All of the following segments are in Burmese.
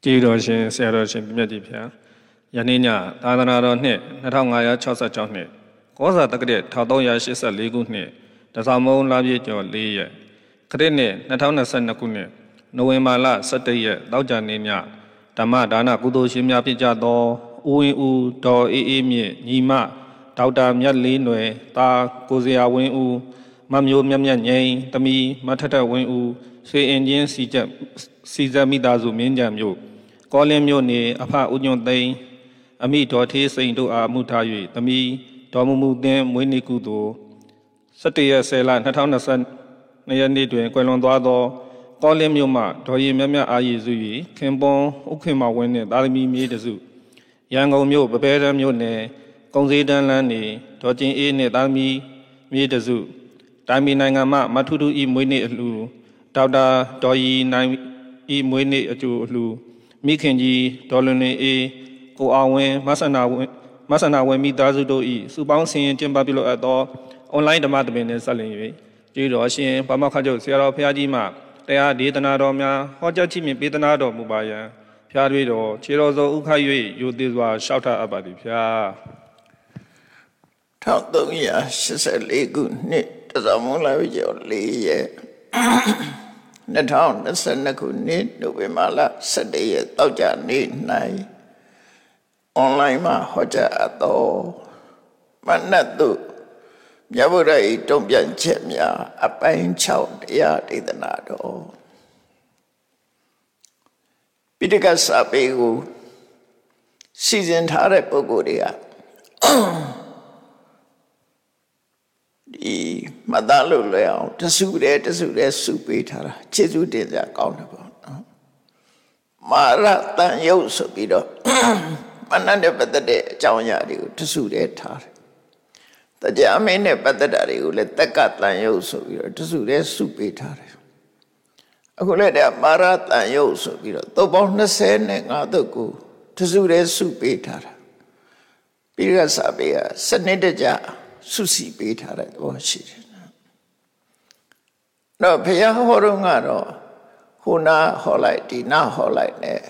ကျေးတော်ရှင်ဆရာတော်ရှင်မြတ်ကြီးဖျားယနေ့ညသာသနာတော်နှစ်2566နှစ်ကောဇာတက္ကရာ1384ခုနှစ်တစောင်းမုံလပြည့်ကျော်4ရက်ခရစ်နှစ်2022ခုနှစ်နိုဝင်ဘာလ17ရက်တောက်ကြနေ့ညဓမ္မဒါနကုသိုလ်ရှင်များဖြစ်ကြသောဦးဝင်းဦးဒေါ်အေးအေးမြင့်ညီမဒေါက်တာမြတ်လေးနွယ်သားကိုစရာဝင်းဦးမမျိုးမြတ်မြတ်ငိမ့်သမီးမထထဝင်းဦးဆွေအင်ချင်းစီဇမိသားစုမင်းကြံမြို့ကောလင်းမြို့နေအဖဦးညွန့်သိန်းအမိတော်ထေးစိန်တို့အားမှုထား၍သမီးတော်မူသင်းမွေးနေ့ကုသိုလ်17ရက်10လ2022ရက်နေ့တွင်ကွယ်လွန်သွားသောကောလင်းမြို့မှဒေါ်ရီမြတ်မြတ်အားရည်စု၍ခင်ပွန်ဥခင်မဝင်းနှင့်သားသမီးမြေးတစုရန်ကုန်မြို့ပပဲတန်းမြို့နယ်ကုံစည်းတန်းလန်းနေဒေါ်ကျင်အေးနှင့်သားသမီးမြေးတစုတိုင်းပြည်နိုင်ငံမှမထုထုဤမွေးနေ့အလှူဒေါက်တာဒေါ်ရီနိုင်ဤမွေးနေ့အကျိုးအလှူမိခင်ကြီးဒေါ်လွန်လွင်အေးကိုအောင်ဝင်းမဆန္ဒဝင်းမိသားစုတို့ဤစုပေါင်းဆင်ရင်ကျင်းပပြုလုပ်အပ်သောအွန်လိုင်းဓမ္မသဘင်နှင့်ဆက်လျင်၍ကျေးတော်ရှင်ဗမာခချုပ်ဆရာတော်ဘုရားကြီးမှတရားဒေသနာတော်များဟောကြားချီးမြှင့်ပေးသနာတော်မူပါယံဖျားတွေတော်ခြေတော်စုံဥခတ်၍ယိုသေးစွာလျှောက်ထားအပ်ပါသည်ဖျား 1384ခုနှစ်တစောင်းမုံလပြည့်ကျော်4ရက်2022ခုနှစ်နိုဝင်ဘာလ17ရက်တောက်ကြနေ့၌အွန်လိုင်းမှာဟောကြားအပ်သောမနတ်တို့မြတ်ဗုဒ္ဓ၏တုံ့ပြန်ချက်များအပိုင်း6တရားဒေသနာတော်ပိဋကစာပေကိုစီစဉ်ထားတဲ့ပုဂ္ဂိုလ်တွေကဒီမသားလို့လွယ်အောင်တစုတည်းစုပေးထားတာကျေးဇူးတင်ကြကောင်းတယ်ပေါ့နော်မာရတန်ယုတ်ဆိုပြီးတော့မနတ်နဲ့ပတ်သက်တဲ့အကြောင်းအရာတွေကိုတစုတည်းထားတယ်တရားမင်းနဲ့ပတ်သက်တာတွေကိုလည်းတက်ကတန်ယုတ်ဆိုပြီးတော့တစုတည်းစုပေးထားတယ်အခုလည်းတဲ့မာရတန်ယုတ်ဆိုပြီးတော့သုတ်ပေါင်း25သုတ်ကိုတစုတည်းစုပေးထားတာပိဋကစာပေကစနစ်တကျစုစည်းပေးထားတဲ့သဘောရှိတယ်။တော့ဘုရားဟောတော့ကတော့ဟိုနာဟောလိုက်ဒီနာဟောလိုက်နဲ့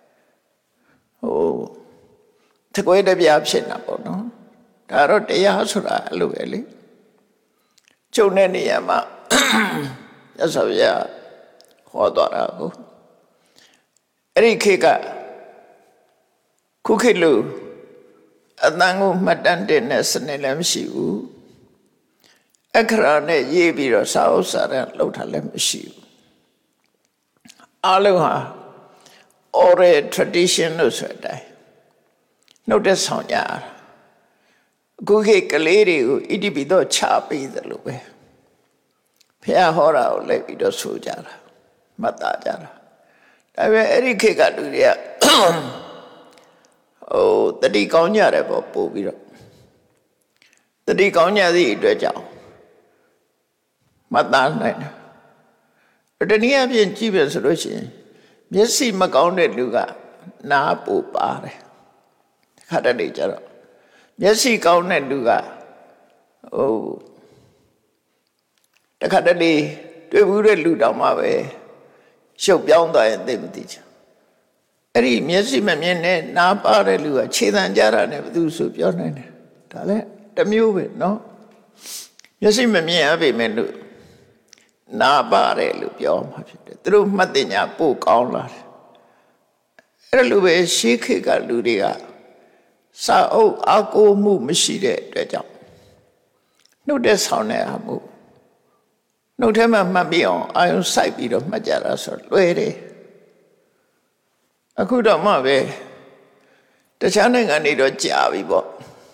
တကွဲတပြားဖြစ်နေတာပေါ့နော်။ဒါတော့တရားဆိုတာအဲ့လိုပဲလေ။ကျုံတဲ့နေရာမှာရသော်ရဟောတော်တာကိုအဲ့ဒီခေတ်ကခုခေတ်လို့အတန်ကိုမှတ်တမ်းတင်တဲ့စနစ်လည်းမရှိဘူးအခရာနဲ့ရေးပြီးတော့စာအုပ်စာတမ်းလုပ်ထားလည်းမရှိဘူးအားလုံးဟာ oral tradition လို့ဆိုတဲ့အတိုင်းနှုတ်တဲ့ဆောင်ကြအခုခေတ်ကလေးတွေကိုဣတိပိတော့ချပေးသလိုပဲဘုရားဟောတာကိုလိုက်ပြီးတော့ဆိုကြတာမှတ်သားကြတာဒါပေမဲ့အဲ့ဒီခေတ်ကလူတွေကတတိကောင်းကြတယ်ပေါ့ပို့ပြီးတော့တတိကောင်းကြသည့်အတွက်ကြောင့်မသားနိုင်တယ်တနည်းအားဖြင့်ကြည့်ပြဆိုလို့ရှိရင်မျက်စိမကောင်းတဲ့လူကနားပူပါတယ်ခါတည်းကြတော့မျက်စိကောင်းတဲ့လူကတခါတည်းတွေ့ဘူးတဲ့လူတောင်မှပဲရှုပ်ပြောင်းသွားရင်သိမသိချင်အဲ့ဒီမျက်စိမမြင်နဲ့နားပါတဲ့လူကခြေတံကြတာနဲ့ဘယ်သူဆိုပြောနိုင်တယ်ဒါလည်းတစ်မျိုးပဲเนาะမျက်စိမမြင်အပေမဲ့လို့နားပါတယ်လို့ပြောမှာဖြစ်တယ်သူတို့မှတ်တင်ညာပို့ကောင်းလာတယ်အဲ့လိုပဲရှေးခေတ်ကလူတွေကစာအုပ်အကိုမှုမရှိတဲ့အတွက်ကြောင့်နှုတ်တဲ့ဆောင်းတဲ့အမှုနှုတ်ထဲမှာမှတ်ပြီးအောင်အာယုံစိုက်ပြီးတော့မှတ်ကြတာဆိုလွယ်တယ်အခုတော့မှပဲတခြားနိုင်ငံတွေတော့ကြာပြီပေါ့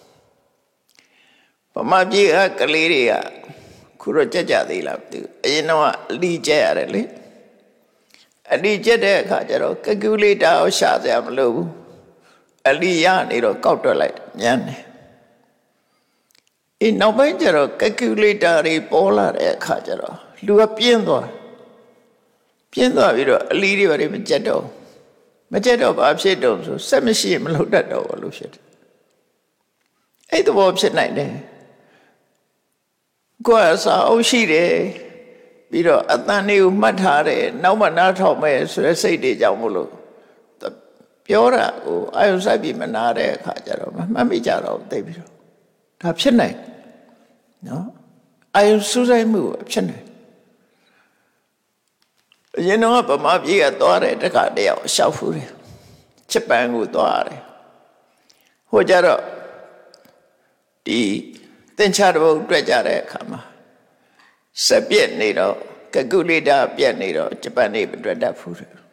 ဗမာပြည်ကကလေးတွေကခုတော့ကြသေးလားမသိဘူးအရင်တော့အလီကျက်ရတယ်လေအလီကျက်တဲ့အခါကျတော့ကယ်ကူလေတာကိုရှာစရာမလိုဘူးအလီရနေတော့ကောက်တွက်လိုက်ညံတယ်နောက်ပိုင်းကျတော့ကယ်ကူလေတာတွေပေါ်လာတဲ့အခါကျတော့လူကပြင်းသွားပြီးတော့အလီတွေဘာတွေမကျက်တော့မကျက်တော့ဘာဖြစ်တော့ဆိုစက်မရှိမလုပ်တတ်တော့ဘူးလို့ဖြစ်တယ်အဲ့သဘောဖြစ်နိုင်တယ်ကိုယ်အစာအုပ်ရှိတယ်ပြီးတော့အတန်လေးကိုမှတ်ထားတယ်နောက်မှနားထောင်မယ်ဆိုတဲ့စိတ်တွေကြောင့်မို့လို့ပြောတာကိုအာယုစိုက်ပြီးမနာတဲ့အခါကျတော့မမှတ်မိကြတော့သိပြီတော့ဒါဖြစ်နိုင်နော်အာယုစူးစိုက်မှုဖြစ်နိုင်အရင်တော့ဗမာပြည်ကသွားတယ်တခါတယောက်ရှောက်ဖူးတယ်ဂျပန်ကိုသွားတယ်ဟိုကြတော့ဒီသင်္ချာတော်တွေ့ကြတဲ့အခါမှာစက်ပြက်နေတော့ကယ်ကူလေတာပြက်နေတော့ဂျပန်နေမတွေ့တတ်ဘူးတဲ့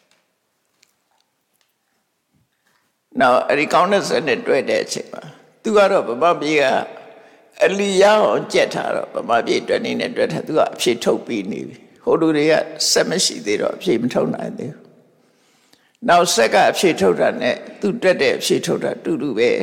နောက်အဲ့ဒီကောင်းတဲ့စက်နဲ့တွေ့တဲ့အချိန်မှာသူကတော့ဗမာပြည်ကအလီရအောင်ကြက်ထားတော့ဗမာပြည်တွေ့နေနဲ့တွေ့ထားသူကအဖြေထုတ်ပြီးနေပြီဟိုလူတွေကစက်မရှိသေးတော့အဖြေမထုတ်နိုင်သေးဘူးနောက်ဆက်ကအဖြေထုတ်တာနဲ့သူတွေ့တဲ့အဖြေထုတ်တာတူတူပဲ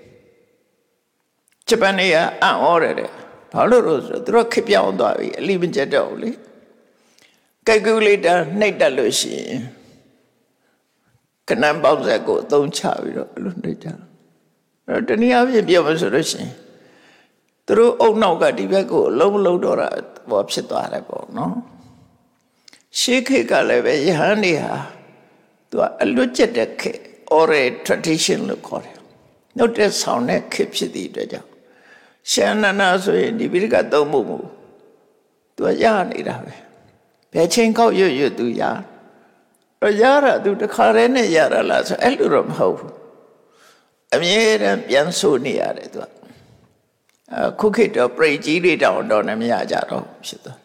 ဂျပန်နေကအံ့ဩတယ်တဲ့ဘာလို့လို့ဆိုတော့သူတို့ခပြောင်းသွားပြီအလီမကျက်တော့ဘူးလေကယ်ကူလေတာနှိပ်တက်လို့ရှိရင်ကနန်းပေါင်းဆက်ကိုအသုံးချပြီးတော့အဲ့လိုနှိပ်ကြအဲ့တော့တနည်းအားဖြင့်ပြောမှဆိုလို့ရှိရင်သူတို့အုံနောက်ကဒီဘက်ကိုအလုံးမလုံးတော့တာဘောဖြစ်သွားတယ်ပေါ့နော်ရှေးခေတ်ကလည်းပဲယဟန်တွေဟာသူကအလွတ်ကျက်တဲ့ခေတ် oral tradition လို့ခေါ်တယ်နှုတ်တဲ့ဆောင်တဲ့ခေတ်ဖြစ်သည့်အတွက်ကြောင့်ရှန္နနာဆိုရင်ဒီပိဋကသုံးမှုသူကရနေတာပဲဘယ်ချိန်ကောက်ရွတ်သူရရတာသူတခါတည်းနဲ့ရတာလားဆိုအဲ့လိုတော့မဟုတ်ဘူးအမြဲတမ်းပြန်ဆိုနေရတယ်သူကခုခေတ်တော့ပြိကြီးတွေတောင်တော့လည်းမရကြတော့ဖြစ်သွား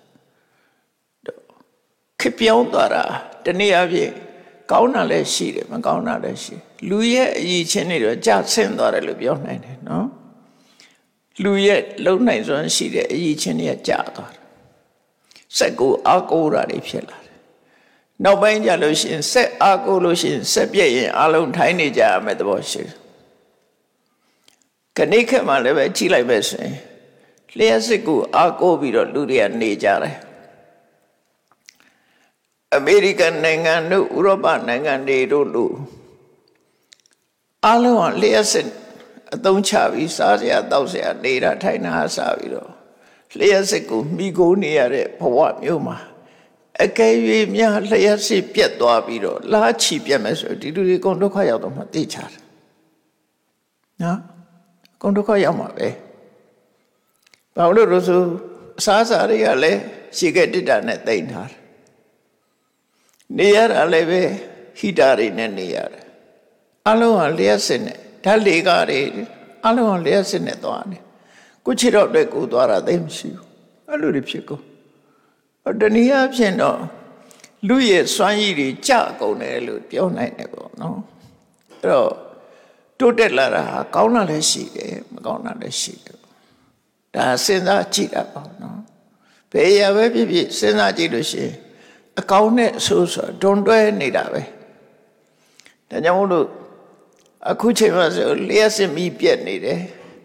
ခေပြောင်းသွားတာတနည်းအားဖြင့်ကောင်းတာလည်းရှိတယ်မကောင်းတာလည်းရှိလူရဲ့အရည်ချင်းတွေတော့ကြဆင်းသွားတယ်လို့ပြောနိုင်တယ်နော်လူရဲ့လုံနိုင်စွမ်းရှိတဲ့အရည်ချင်းတွေကကြသွားတယ်စက်ကိုအားကိုးတာတွေဖြစ်လာတယ်နောက်ပိုင်းကျလို့ရှိရင်စက်အားကိုးလို့ရှိရင်စက်ပြည့်ရင်အလုံးထိုင်းနေကြရမယ်သဘောရှိတယ်ခဏခက်မှလည်းပဲကြည့်လိုက်ပဲဆိုရင်လျှက်စစ်ကိုအားကိုးပြီးတော့လူတွေကနေကြတယ်အမေရိကန်နိုင်ငံတို့ဥရောပနိုင်ငံတွေတို့လို့အလုံးလျှက်စစ်အသုံးချပြီးစားစရာတောက်စရာနေတာထိုင်တာစားပြီးတော့လျှက်စစ်ကိုမိကိုနေရတဲ့ဘဝမျိုးမှာအကယ်၍များလျှက်စစ်ပြတ်သွားပြီးတော့လားချီပြတ်မယ်ဆိုဒီလူတွေကုန်ဒုက္ခရောက်တော့မှသိချတယ်နော်ကုန်ဒုက္ခရောက်မှာပဲဘာလို့လို့ဆိုအစားအစာတွေကလည်းရှေ့ကတစ်တာနဲ့တိတ်ထားတယ်နေရတာလည်းပဲဟီတာတွေနဲ့နေရတယ်အလုံးကလျှက်စစ်နဲ့ဓာတ်လေကားတွေအလုံးကလျှက်စစ်နဲ့သွားတယ်ကိုချစ်တော့တဲ့ကိုသွားတာသိမရှိဘူးအဲ့လိုတွေဖြစ်ကုန်တနည်းအားဖြင့်တော့လူရဲ့စွမ်းရည်တွေကြကုန်တယ်လို့ပြောနိုင်တယ်ပေါ့နော်အဲ့တော့တိုးတက်လာတာကောင်းတာလည်းရှိတယ်မကောင်းတာလည်းရှိတယ်ဒါစဉ်းစားကြည့်တာပေါ့နော်ဘယ်ရပဲဖြစ်ဖြစ်စဉ်းစားကြည့်လို့ရှိရင်အကောင်းနဲ့အဆိုးဆိုဒွန်တွဲနေတာပဲဒါကြောင့်မို့လို့အခုချိန်မှာဆိုလျှက်စစ်မီးပြက်နေတယ်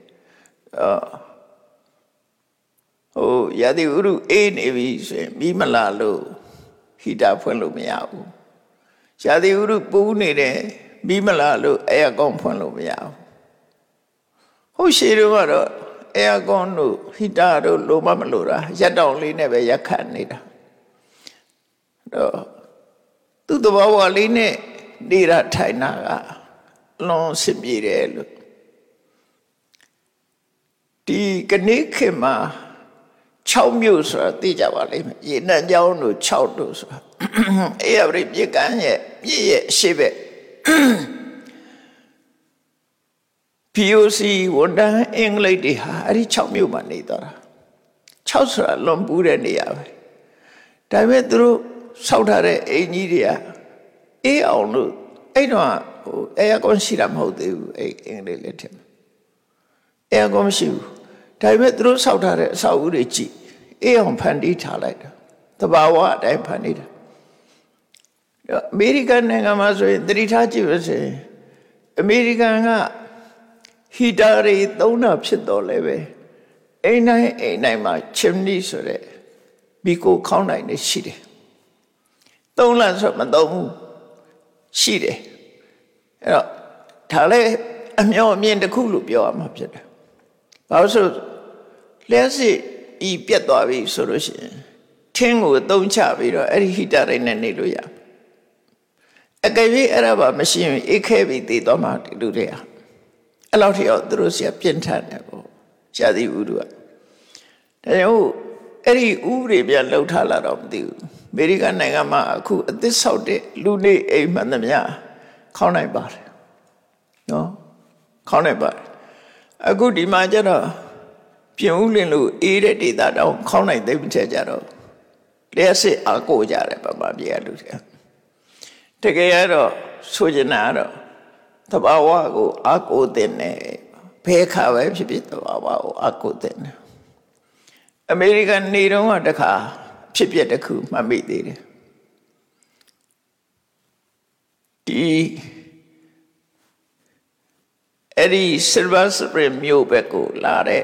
ဟိုရာသီဥတုအေးနေပြီဆိုရင်မီးမလာလို့ဟီတာဖွင့်လို့မရဘူးရာသီဥတုပူနေတယ်မီးမလာလို့အဲယာကွန်ဖွင့်လို့မရဘူးဟုတ်ရှိတော့ကတော့အဲယာကွန်တို့ဟီတာတို့လိုမမလို့တာရက်တောင်လေးနဲ့ပဲရက်ခတ်နေတာတော့သူ့သဘောဝလေးနဲ့နေတာထိုင်တာကလွန်စင်ပြေတယ်လို့ဒီကနေ့ခေတ်မှာ6မြို့ဆိုတာသိကြပါလိမ့်မယ်ရေနံကျောင်းတို့6တို့ဆိုတာအေးရပြီမြေကမ်းရဲ့ပြည့်ရဲ့ရှေ့ဘက် POC ဝန်တန်းအင်္ဂလိပ်တွေဟာအဲ့ဒီ6မြို့မှာနေသွားတာ6ဆိုတာလွန်ပူးတဲ့နေရာပဲဒါပေမဲ့သူတို့ဆောက်ထားတဲ့အိမ်ကြီးတွေကအေးအောင်လို့အဲ့တော့ဟိုအဲယာကွန်ရှိတာမဟုတ်သေးဘူးအဲ့အင်္ဂလိပ်လက်ထက်မှာအဲယာကွန်မရှိဘူးဒါပေမဲ့သူတို့ဆောက်ထားတဲ့အဆောက်အဦတွေကြည့်အေးအောင်ဖန်တီးထားလိုက်တာတဘာဝအတိုင်းဖန်တီးတာအမေရိကန်နိုင်ငံမှာဆိုရင်သတိထားကြည့်ပါစေအမေရိကန်ကဟီတာတွေသုံးတာဖြစ်တော့လည်းပဲအိမ်တိုင်းမှာ chimney ဆိုတဲ့ဘီကိုခေါင်းနိုင်နေရှိတယ်သုံးလားဆိုမသုံးဘူးရှိတယ်အဲ့တော့ဒါလည်းအမျှော်အမြင်တစ်ခုလို့ပြောရမှာဖြစ်တယ်ဘာလို့ဆိုလျှက်စစ်ဤပြတ်သွားပြီဆိုလို့ရှိရင်ထင်းကိုသုံးချပြီးတော့အဲ့ဒီဟီတာတွေနဲ့နေလို့ရအကယ်၍အဲ့ဒါပါမရှိရင်အိတ်ခဲပြီးတည်သွားမှာဒီလူတွေကအဲ့လောက်ထိတော့သူတို့ဆရာပြင်းထန်တယ်ပေါ့ရှားသီးဥတို့ကဒါကြောင့်အဲ့ဒီဥပဒေပြလှုပ်ထားလာတော့မသိဘူးအမေရိကန်နိုင်ငံမှာအခုအသစ်ဆောက်တဲ့လူနေအိမ်မှန်သမျှခေါင်းနိုင်ပါတယ်နော်ခေါင်းနိုင်ပါတယ်အခုဒီမှာကျတော့ပြင်ဦးလင်းလို့အေးတဲ့ဒေသတောင်ခေါင်းနိုင်သိမ့်မချက်ကြတော့လျှက်စစ်အကိုကြတယ်ပပပြေလူတွေတကယ်ရတော့ဆိုချင်တာတော့သဘာဝကိုအကိုတင်နေဘယ်ခါပဲဖြစ်ဖြစ်သဘာဝကိုအကိုတင်နေအမေရိကန်နေတော့တခါဖြစ်ပျက်တစ်ခုမှတ်မိသေးတယ်ဒီအဲ့ဒီ Silver Spring မြို့ဘက်ကိုလာတဲ့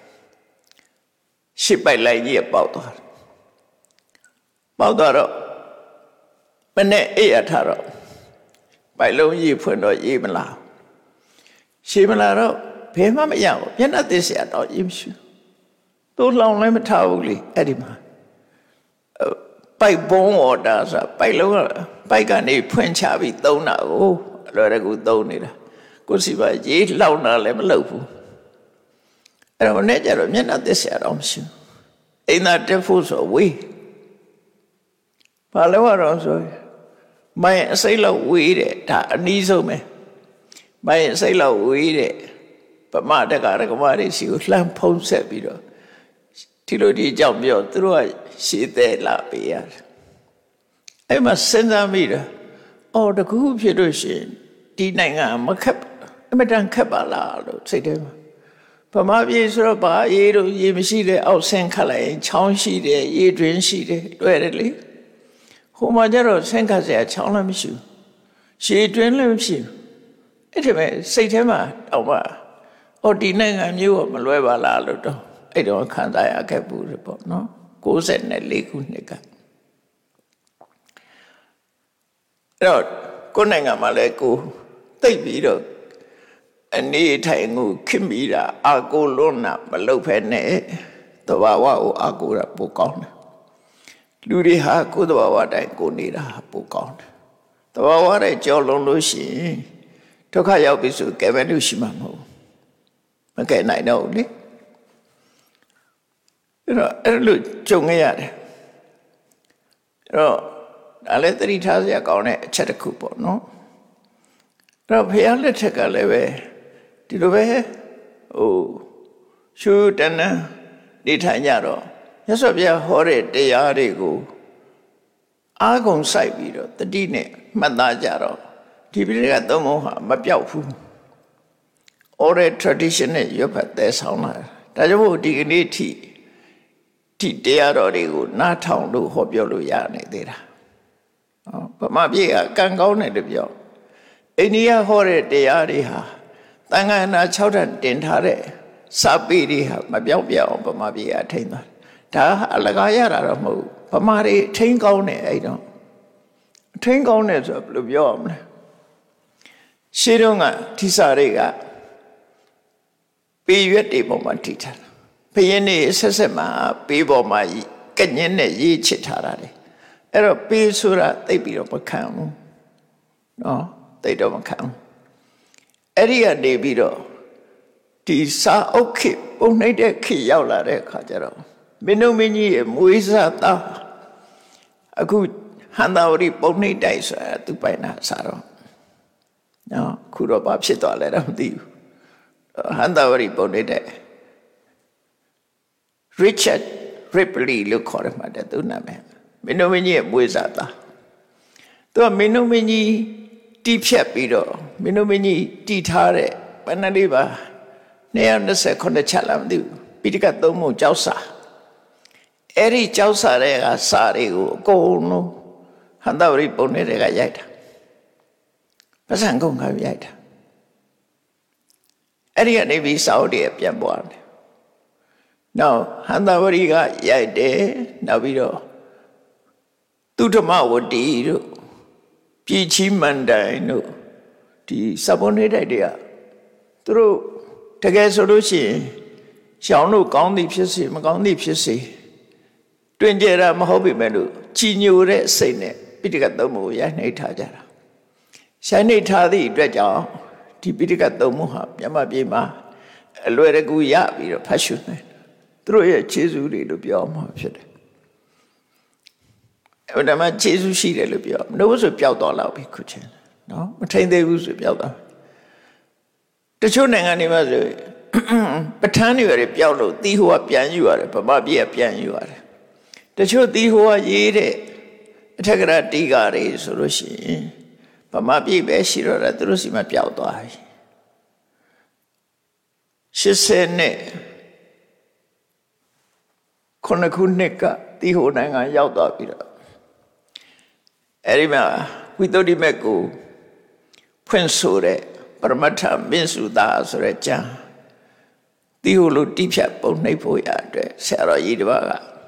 ရှစ်ပိုက်လိုက်ကြီးပေါက်သွားတယ်ပေါက်တော့မနဲ့အေးရထားတော့ပိုက်လုံးကြီးဖွင့်တော့ရေးမလားရှည်မလားတော့ဘယ်မှမရဘူးမျက်နှာသစ်เสียတော့ရေးမရှိသူ့လောင်လည်းမထားဘူးလေအဲ့ဒီမှာပိုက်ဘုံဝါတာဆိုပိုက်လုံးပိုက်ကနေဖွင့်ချပြီးသုံးတာကိုအလွယ်တကူသုံးနေတာကိုစီပါရေးလောင်တာလည်းမလုပ်ဘူးအဲ့တော့နဲ့ကြတော့မျက်နှာသစ်เสียတော့မရှိဘူးအိမ်သာတက်ဖို့ဆိုဝေးဘာလို့ရတော့ဆိုမိုင်းအစိတ်လောက်ဝေးတယ်ဒါအနည်းဆုံးပဲမိုင်းအစိတ်လောက်ဝေးတယ်ဗမာတက္ကရာကမာရီစီကိုလှမ်းဖုံးဆက်ပြီးတော့ဒီလိုဒီကြောင့်ပြောသူတို့ကရှေ့သက်လာပေးရတယ်အဲ့မှာစဉ်းစားမိတယ်အော်တကူဖြစ်လို့ရှိရင်ဒီနိုင်ငံမခက်အမတန်ခက်ပါလားလို့စိတ်ထဲမှာဗမာပြည်ဆိုတော့ဘာရေးတော့ရေးမရှိတဲ့အောက်ဆင်းခတ်လိုက်ရင်ချောင်းရှိတယ်ရေတွင်းရှိတယ်တွေ့တယ်လေဟိုမှာကျတော့ဆင်းခတ်စရာချောင်းလည်းမရှိဘူးရှည်တွင်းလည်းမရှိဘူးအဲ့ဒီမဲ့စိတ်ထဲမှာတော့မှအော်ဒီနိုင်ငံမျိုးကမလွဲပါလားလို့တော့အဲ့တော့ခံစားရခဲ့ဘူးပေါ့နော်94ခုနှစ်ကအဲ့တော့ကိုယ်နိုင်ငံမှာလည်းကိုသိပ်ပြီးတော့အနေထိုင်ကိုခင်မိတာအာကိုလွန်းတာမလုပ်ဖဲနဲ့သဘာဝကိုအာကိုတာပိုကောင်းတယ်လူတွေဟာကိုယ်သဘာဝတိုင်းကိုနေတာပိုကောင်းတယ်သဘာဝတိုင်းကြော်လွန်လို့ရှိရင်ဒုက္ခရောက်ပြီဆိုကဲပဲလို့ရှိမှာမဟုတ်မကဲနိုင်တော့ဘူးလေအဲ့လိုကြုံခဲ့ရတယ်အဲ့တော့ဒါလည်းသတိထားစရာကောင်းတဲ့အချက်တစ်ခုပေါ့နော်အဲ့တော့ဘုရားလက်ထက်ကလည်းပဲဒီလိုပဲရှုတဏ္ဍနေထိုင်ကြတော့မြတ်စွာဘုရားဟောတဲ့တရားတွေကိုအားကုန်စိုက်ပြီးတော့တတိနဲ့မှတ်သားကြတော့ဒီပိဋကသုံးပုံဟာမပြောက်ဘူး oral tradition နဲ့ရွတ်ဖတ်သဲဆောင်လာဒါကြောင့်မို့ဒီကနေ့ထိတရားတော်တွေကိုနားထောင်လို့ဟောပြောလို့ရနေသေးတာဗမာပြည်ကကံကောင်းတယ်လို့ပြောအိန္ဒိယဟောတဲ့တရားတွေဟာသံဃာနာ6ထပ်တင်ထားတဲ့စာပေတွေဟာမပြောင်းပြအောင်ဗမာပြည်ကထိန်းသွားဒါအလကားရတာတော့မဟုတ်ဘူးဗမာတွေထိန်းကောင်းတယ်အဲ့တော့ထိန်းကောင်းတယ်ဆိုတော့ဘယ်လိုပြောရမလဲရှင်းတော့ကထိစာတွေကပေရွက်တွေပေါ်မှာထိထားတာဘယင်းနေဆက်မှာပေပေါ်မှာကညင်းနဲ့ရေးချစ်ထားတာလေအဲ့တော့ပေဆိုတာသိပြီးတော့မခံဘူးနော်သိတော့မခံဘူးအဲ့ဒီကနေပြီးတော့ဒီစာအုပ်ခေပုံနှိပ်တဲ့ခေရောက်လာတဲ့အခါကျတော့မင်းတို့မင်းကြီးရဲ့မွေးစားသားအခုဟန္တာဝရီပုံနှိပ်တိုက်ဆိုတာသူပိုင်တာစားတော့နော်ခုတော့ဘာဖြစ်သွားလဲတော့မသိဘူးဟန္တာဝရီပုံနှိပ်တဲ့ Richard Ripley လို့ခေါ်တယ်မှာတဲ့သူနာမည်မင်းတို့မင်းကြီးရဲ့မွေးစားသားသူကမင်းတို့မင်းကြီးတီးဖြတ်ပြီးတော့မင်းတို့မင်းကြီးတီးထားတဲ့ဘယ်နှလေးပါ229ချက်လားမသိဘူးပိဋကသုံးပုံကြောက်စာအဲ့ဒီကြောက်စာတွေကစာတွေကိုအကုန်လုံးဟန္တာဝရီပုံတွေကရိုက်တာပတ်စံကုန်ကရိုက်တာအဲ့ဒီကနေပြီးစာအုပ်တွေပြန်ပွားတယ်နောက်ဟန္တာဝရီကရိုက်တယ်နောက်ပြီးတော့သုဓမ္မဝတီတို့ပြည်ချီမန္တိုင်တို့ဒီစပွန်နေတိုက်တွေကသူတို့တကယ်ဆိုလို့ရှိရင်ရှောင်းတို့ကောင်းသည်ဖြစ်စေမကောင်းသည်ဖြစ်စေတွင်ကြတာမဟုတ်ပေမဲ့လို့ကြီးညိုတဲ့စိတ်နဲ့ပိဋကသုံးပုံရိုက်နှိပ်ထားကြတာဆိုင်နေထားသည့်အတွက်ကြောင့်ဒီပိဋကသုံးမှုဟာမြန်မာပြည်မှာအလွယ်တကူရပြီးတော့ဖတ်ရှုနိုင်သူတို့ရဲ့ခြေစူးတွေလို့ပြောမှာဖြစ်တယ်အဲ့ဒါမှခြေစူးရှိတယ်လို့ပြောမလို့ဆိုပျောက်သွားလောက်ပြီခုချင်းနော်မထိန်သေးဘူးဆိုပျောက်သွားတချို့နိုင်ငံတွေမှာဆိုပဋ္ဌာန်းတွေရပျောက်လို့သီးဟိုကပြန်ယူရတယ်ဗမာပြည်ကပြန်ယူရတယ်တချို့သီးဟိုကရေးတဲ့အထက်ကရာတိကာတွေဆိုလို့ရှိရင်ဗမာပြည်ပဲရှိတော့တယ်သူတို့စီမှာပျောက်သွားပြီ80နဲ့ခုနှစ်ကသီးဟိုနိုင်ငံရောက်သွားပြီတော့အဲ့ဒီမှာဝိသုဒ္ဓိမက်ကိုဖွင့်ဆိုတဲ့ပရမတ္ထမင်းစုသားဆိုတဲ့ကျမ်းသီးဟိုလိုတိဖြတ်ပုံနှိပ်ဖို့ရအတွက်ဆရာတော်ကြီးတစ်ပါးက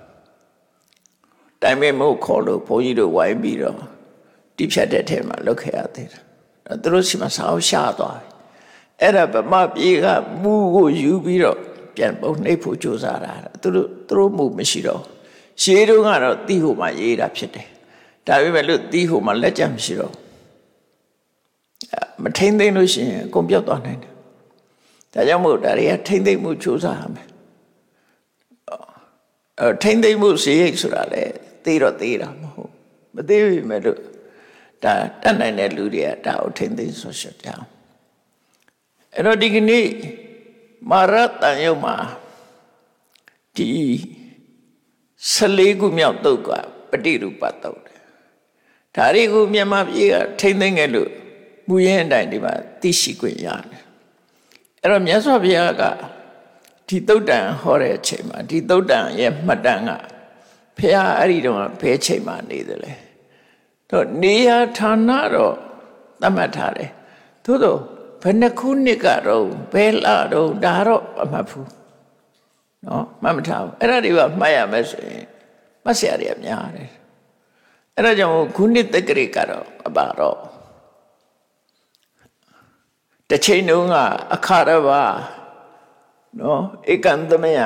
တိုင်ပင်မို့ခေါ်လို့ဘုန်းကြီးတို့ဝိုင်းပြီးတော့တိဖြတ်တဲ့ထဲမှာလုတ်ခဲ့ရသေးတယ်သူတို့စီမှာစာအုပ်ရှာသွားပြီအဲ့ဒါဗမာပြည်ကမူကိုယူပြီးတော့ပြန်ပုံနှိပ်ဖို့ကြိုးစားတာသူတို့မူမရှိတော့ရှေးတုန်းကတော့သီးဟိုမှာရေးတာဖြစ်တယ်ဒါပေမဲ့လို့သီးဟိုမှာလက်ကျမရှိတော့မထိမ့်သိမ့်လို့ရှိရင်အကုန်ပြောက်သွားနိုင်တယ်ဒါကြောင့်မို့ဒါတွေကထိမ့်သိမ့်မှုကြိုးစားရမယ်ထိမ့်သိမ့်မှုစရိတ်ဆိုတာလေသိတော့သိတာမဟုတ်မသိပြီမဲ့လို့ဒါတတ်နိုင်တဲ့လူတွေကဒါကိုထိမ့်သိမ့်ဆိုရှက်ကြအောင်အဲ့တော့ဒီကနေ့မာရတန်ရုံမှာဒီ14ခုမြောက်တုတ်ကပฏิရူပတုတ်တယ်ဒါတွေကိုမြန်မာပြည်ကထိမ့်သိမ့်ခဲ့လို့မူရင်းအတိုင်းဒီမှာသိရှိခွင့်ရတယ်အဲ့တော့မြတ်စွာဘုရားကဒီတုတ်တန်ဟောတဲ့အချိန်မှာဒီတုတ်တန်ရဲ့မှတ်တမ်းကဘုရားအဲ့ဒီတော့ဘယ်ချိန်မှာနေသလဲတော့နေရာဌာနတော့သတ်မှတ်ထားတယ်သို့တော့ဘယ်နှခုနှစ်ကတော့ဘယ်လတော့ဒါတော့မမှတ်ဘူးနော်မှတ်မထားဘူးအဲ့ဒါတွေကမှတ်ရမယ်ဆိုရင်မှတ်စရာတွေများတယ်အဲ့ဒါကြောင့်ခုနှစ်တက္ကရာကတော့အပါတော့တစ်ချိန်တုန်းကအခါရဘာနော်ဧကန်သမယ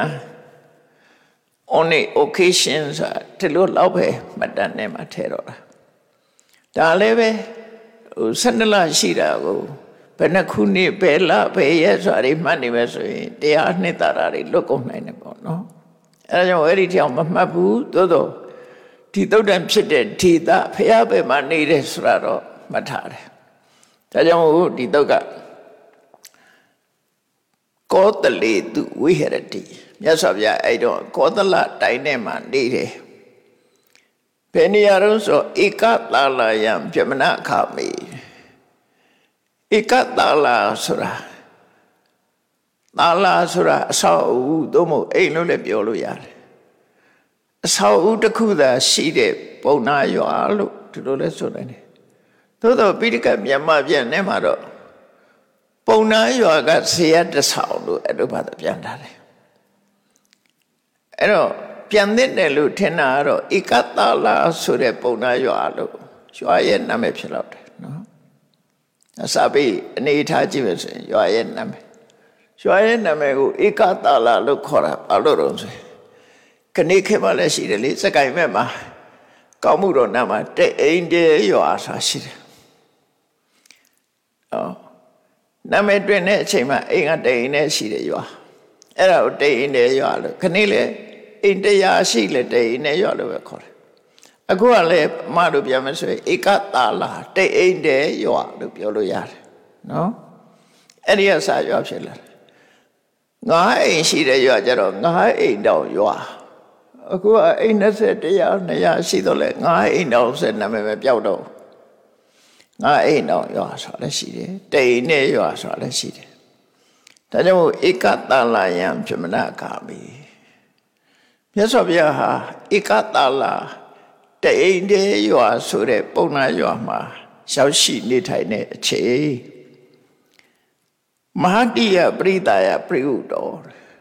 only occasions ဒီလိုလောက်ပဲမှတ်တမ်းနဲ့မှထည့်တော့တာဒါလည်းပဲ12လရှိတာကိုဘယ်နှခုနှစ်ဘယ်လဘယ်ရက်ဆိုတာတွေမှတ်နေမယ်ဆိုရင်တရားနှစ်သာရတွေလွတ်ကုန်နိုင်တယ်ပေါ့နော်အဲဒါကြောင့်အဲ့ဒီတောင်မမှတ်ဘူးသို့တော့ဒီသုတ်တန်ဖြစ်တဲ့ဒေသဖျားပဲမှာနေတယ်ဆိုတာတော့မှတ်ထားတယ်ဒါကြောင့်ဒီသုတ်ကကောသလေသူဝိဟရတိမြတ်စွာဘုရားအဲ့တော့ကောသလတိုင်းထဲမှာနေတယ်ဘယ်နေရာတော့ဆိုဧကသာလယံပြမနာခမေဧကသာလဆိုတာသာလဆိုတာအဆောက်အဦသို့မဟုတ်အိမ်လို့လည်းပြောလို့ရတယ်အဆောက်အဦတစ်ခုသာရှိတဲ့ပုံနာရွာလို့ဒီလိုလဲဆိုနိုင်တယ်သို့တော့ပိဋကမြန်မာပြန်ထဲမှာတော့ပုံနာရွာကဇေယျတဆောက်လို့အဲ့လိုဘာသာပြန်ထားတယ်အဲ့တော့ပြန်တဲ့လို့ထင်တာကတော့ဧကသာလဆိုတဲ့ပုံနာရွာလို့ရွာရဲ့နာမည်ဖြစ်တော့တယ်နော်အစာပေအနေထားကြည့်မယ်ဆိုရင်ရွာရဲ့နာမည်ရွာရဲ့နာမည်ကိုဧကသာလလို့ခေါ်တာဘာလို့တော့ဆိုခဏခေတ်မှလည်းရှိတယ်လေစကိုင်မဲ့မှာကောင်းမှုတော်နာမှာတဲ့အိမ်တဲရွာဆိုတာရှိတယ်နာမည်တွင်တဲ့အချိန်မှာအိမ်ကတဲ့အိမ်နဲ့ရှိတယ်ရွာအဲ့ဒါကိုတဲ့အိမ်နဲ့ရွာလို့ခဏလေအိမ်တရားရှိလေတဲ့အိမ်နဲ့ရွာလို့ပဲခေါ်တယ်အခုကလည်းမတို့ပြန်မဆိုဧကသာလတဲ့အိမ်တဲ့ရွာလို့ပြောလို့ရတယ်နော်အဲ့ဒီကစာရွာဖြစ်လာတယ်ငါးအိမ်ရှိတဲ့ရွာကြတော့ငါးအိမ်တောင်ရွာအခုကအိမ်20 200ရှိတော့လေငါးအိမ်တောင်ဆက်နာမည်ပဲပျောက်တော့ငါးအိမ်တောင်ရွာဆိုလည်းရှိတယ်တိမ်နဲ့ရွာဆိုလည်းရှိတယ်ဒါကြောင့်ဧကသာလယံပြမနာကာမိမြတ်စွာဘုရားဟာဧကသာလတိမ်တဲ့ရွာဆိုတဲ့ပုံနာရွာမှာရောက်ရှိနေထိုင်တဲ့အချိန်မဟာတိယပရိဒါယပရိဟုတော်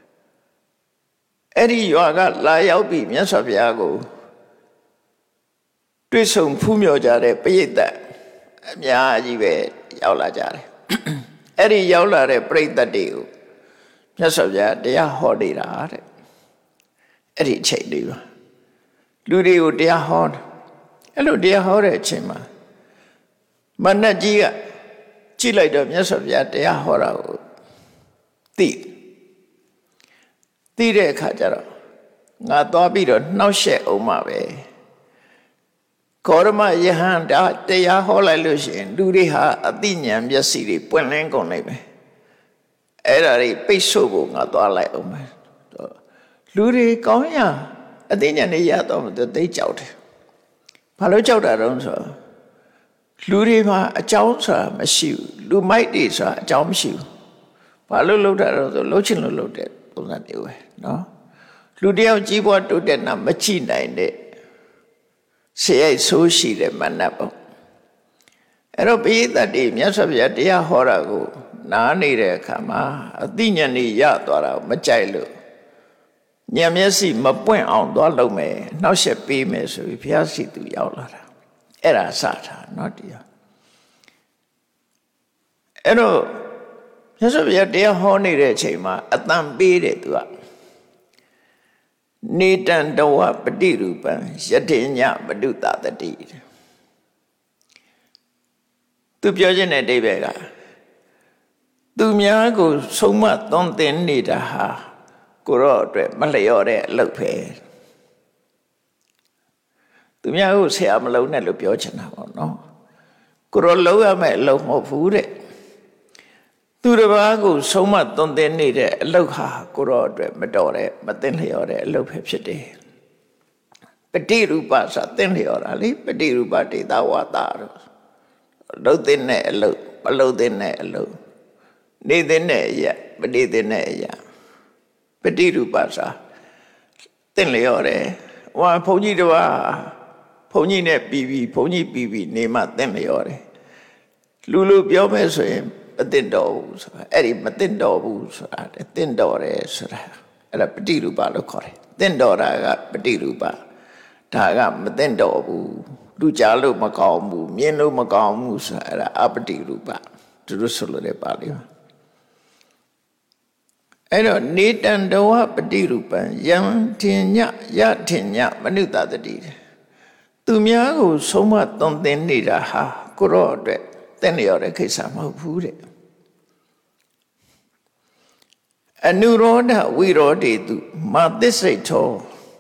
အဲ့ဒီရွာကလာရောက်ပြီးမြတ်စွာဘုရားကိုတွေ့ဆုံဖူးမြော်ကြတဲ့ပရိသတ်အများကြီးပဲရောက်လာကြတယ်အဲ့ဒီရောက်လာတဲ့ပရိသတ်တွေကိုမြတ်စွာဘုရားတရားဟောနေတာတဲ့အဲ့ဒီအချိန်လေးပါလူတွေကိုတရားဟောအဲ့လိုတရားဟောတဲ့အချိန်မှာမနတ်ကြီးကကြည့်လိုက်တော့မြတ်စွာဘုရားတရားဟောတာကိုသိတဲ့အခါကျတော့ငါသွားပြီးတော့နှောက်ယှက်အောင်မှာပဲဂေါရမယဟန်တရားဟောလိုက်လို့ရှိရင်လူတွေဟာအသိဉာဏ်မျက်စိတွေပွင့်လင်းကုန်နိုင်မယ်အဲ့ဒါတွေပိတ်ဆို့ဖို့ငါသွားလိုက်အောင်မယ်လူတွေကောင်းရအသိဉာဏ်တွေရတော့မှသိကြောက်တယ်ဘာလို့ကြောက်တာတော့ဆိုလူတွေမှာအကြောင်းဆိုတာမရှိဘူးလူမိုက်တွေဆိုတာအကြောင်းမရှိဘူးဘာလို့လုပ်တာတော့ဆိုလှုပ်ချင်လို့လုပ်တဲ့ပုံစံတွေပဲနော်လူတယောက်ကြီးပွားတိုးတက်တာမချိနိုင်တဲ့ဆေးရိုက်ဆိုးရှိတဲ့မနတ်ပေါ့အဲ့တော့ပိဋကတ်တွေမြတ်စွာဘုရားတရားဟောတာကိုနားနေတဲ့အခါမှာအသိဉာဏ်ကြီးရသွားတာကိုမကြိုက်လို့ဉာဏ်မျက်စိမပွင့်အောင်သွားလုပ်မယ်နှောက်ယှက်ပေးမယ်ဆိုပြီးဘုရားရှိသူရောက်လာတာအဲ့ဒါစတာနော်တရားအဲ့တော့မြတ်စွာဘုရားတရားဟောနေတဲ့အချိန်မှာအတန်ပေးတယ်သူကနေတံတဝပฏิရူပံယတိညပတုတတတိသူပြောခြင်းတဲ့အဓိပ္ပာယ်ကသူများကိုဆုံးမသွန်သင်နေတာဟာကိုရောအတွက်မလျော်တဲ့အလုပ်ပဲသူများကိုဆရာမလုံးနဲ့လို့ပြောချင်တာပေါ့နော်ကိုရောလုံးရမယ့်အလုပ်မဟုတ်ဘူးတဲ့သူတစ်ပါးကိုဆုံးမသွန်သင်နေတဲ့အလုပ်ဟာကိုရောအတွက်မတော်တဲ့မသင်လျော်တဲ့အလုပ်ပဲဖြစ်တယ်ပฏิရူပဆိုသင်လျော်တာလေပฏิရူပဒေတာဝါတာတော့လုပ်သင်တဲ့အလုပ်မလုပ်သင်တဲ့အလုပ်နေသင်တဲ့အရာမနေသင်တဲ့အရာပฏิရူပစာသင်လျော်တယ်ဟောဘုန်းကြီးတစ်ပါးဘုန်းကြီးနဲ့ပြီးဘုန်းကြီးပြီးနေမှသင်လျော်တယ်လူပြောမယ်ဆိုရင်မသိတော်ဘူးဆိုတာအဲ့ဒီမသိတော်ဘူးဆိုတာသိတော်တယ်ဆိုတာအဲ့ဒါပฏิရူပလို့ခေါ်တယ်သိတော်တာကပฏิရူပဒါကမသိတော်ဘူးလူကြားလို့မကောင်းဘူးမြင်လို့မကောင်းဘူးဆိုတာအဲ့ဒါအပฏิရူပသူတို့ဆိုလို့လည်းပါလိမ့်မယ်အဲ့တော့နေတံတဝပฏิရူပံယံထင်ညယထင်ညမနုဿတတိသူများကိုဆုံးမသွန်သင်နေတာဟာကိုရောအတွက်သင်လျော်တဲ့ကိစ္စမဟုတ်ဘူးတဲ့အနုရောဓဝိရောဓေတုမာသစ္စိတ်သော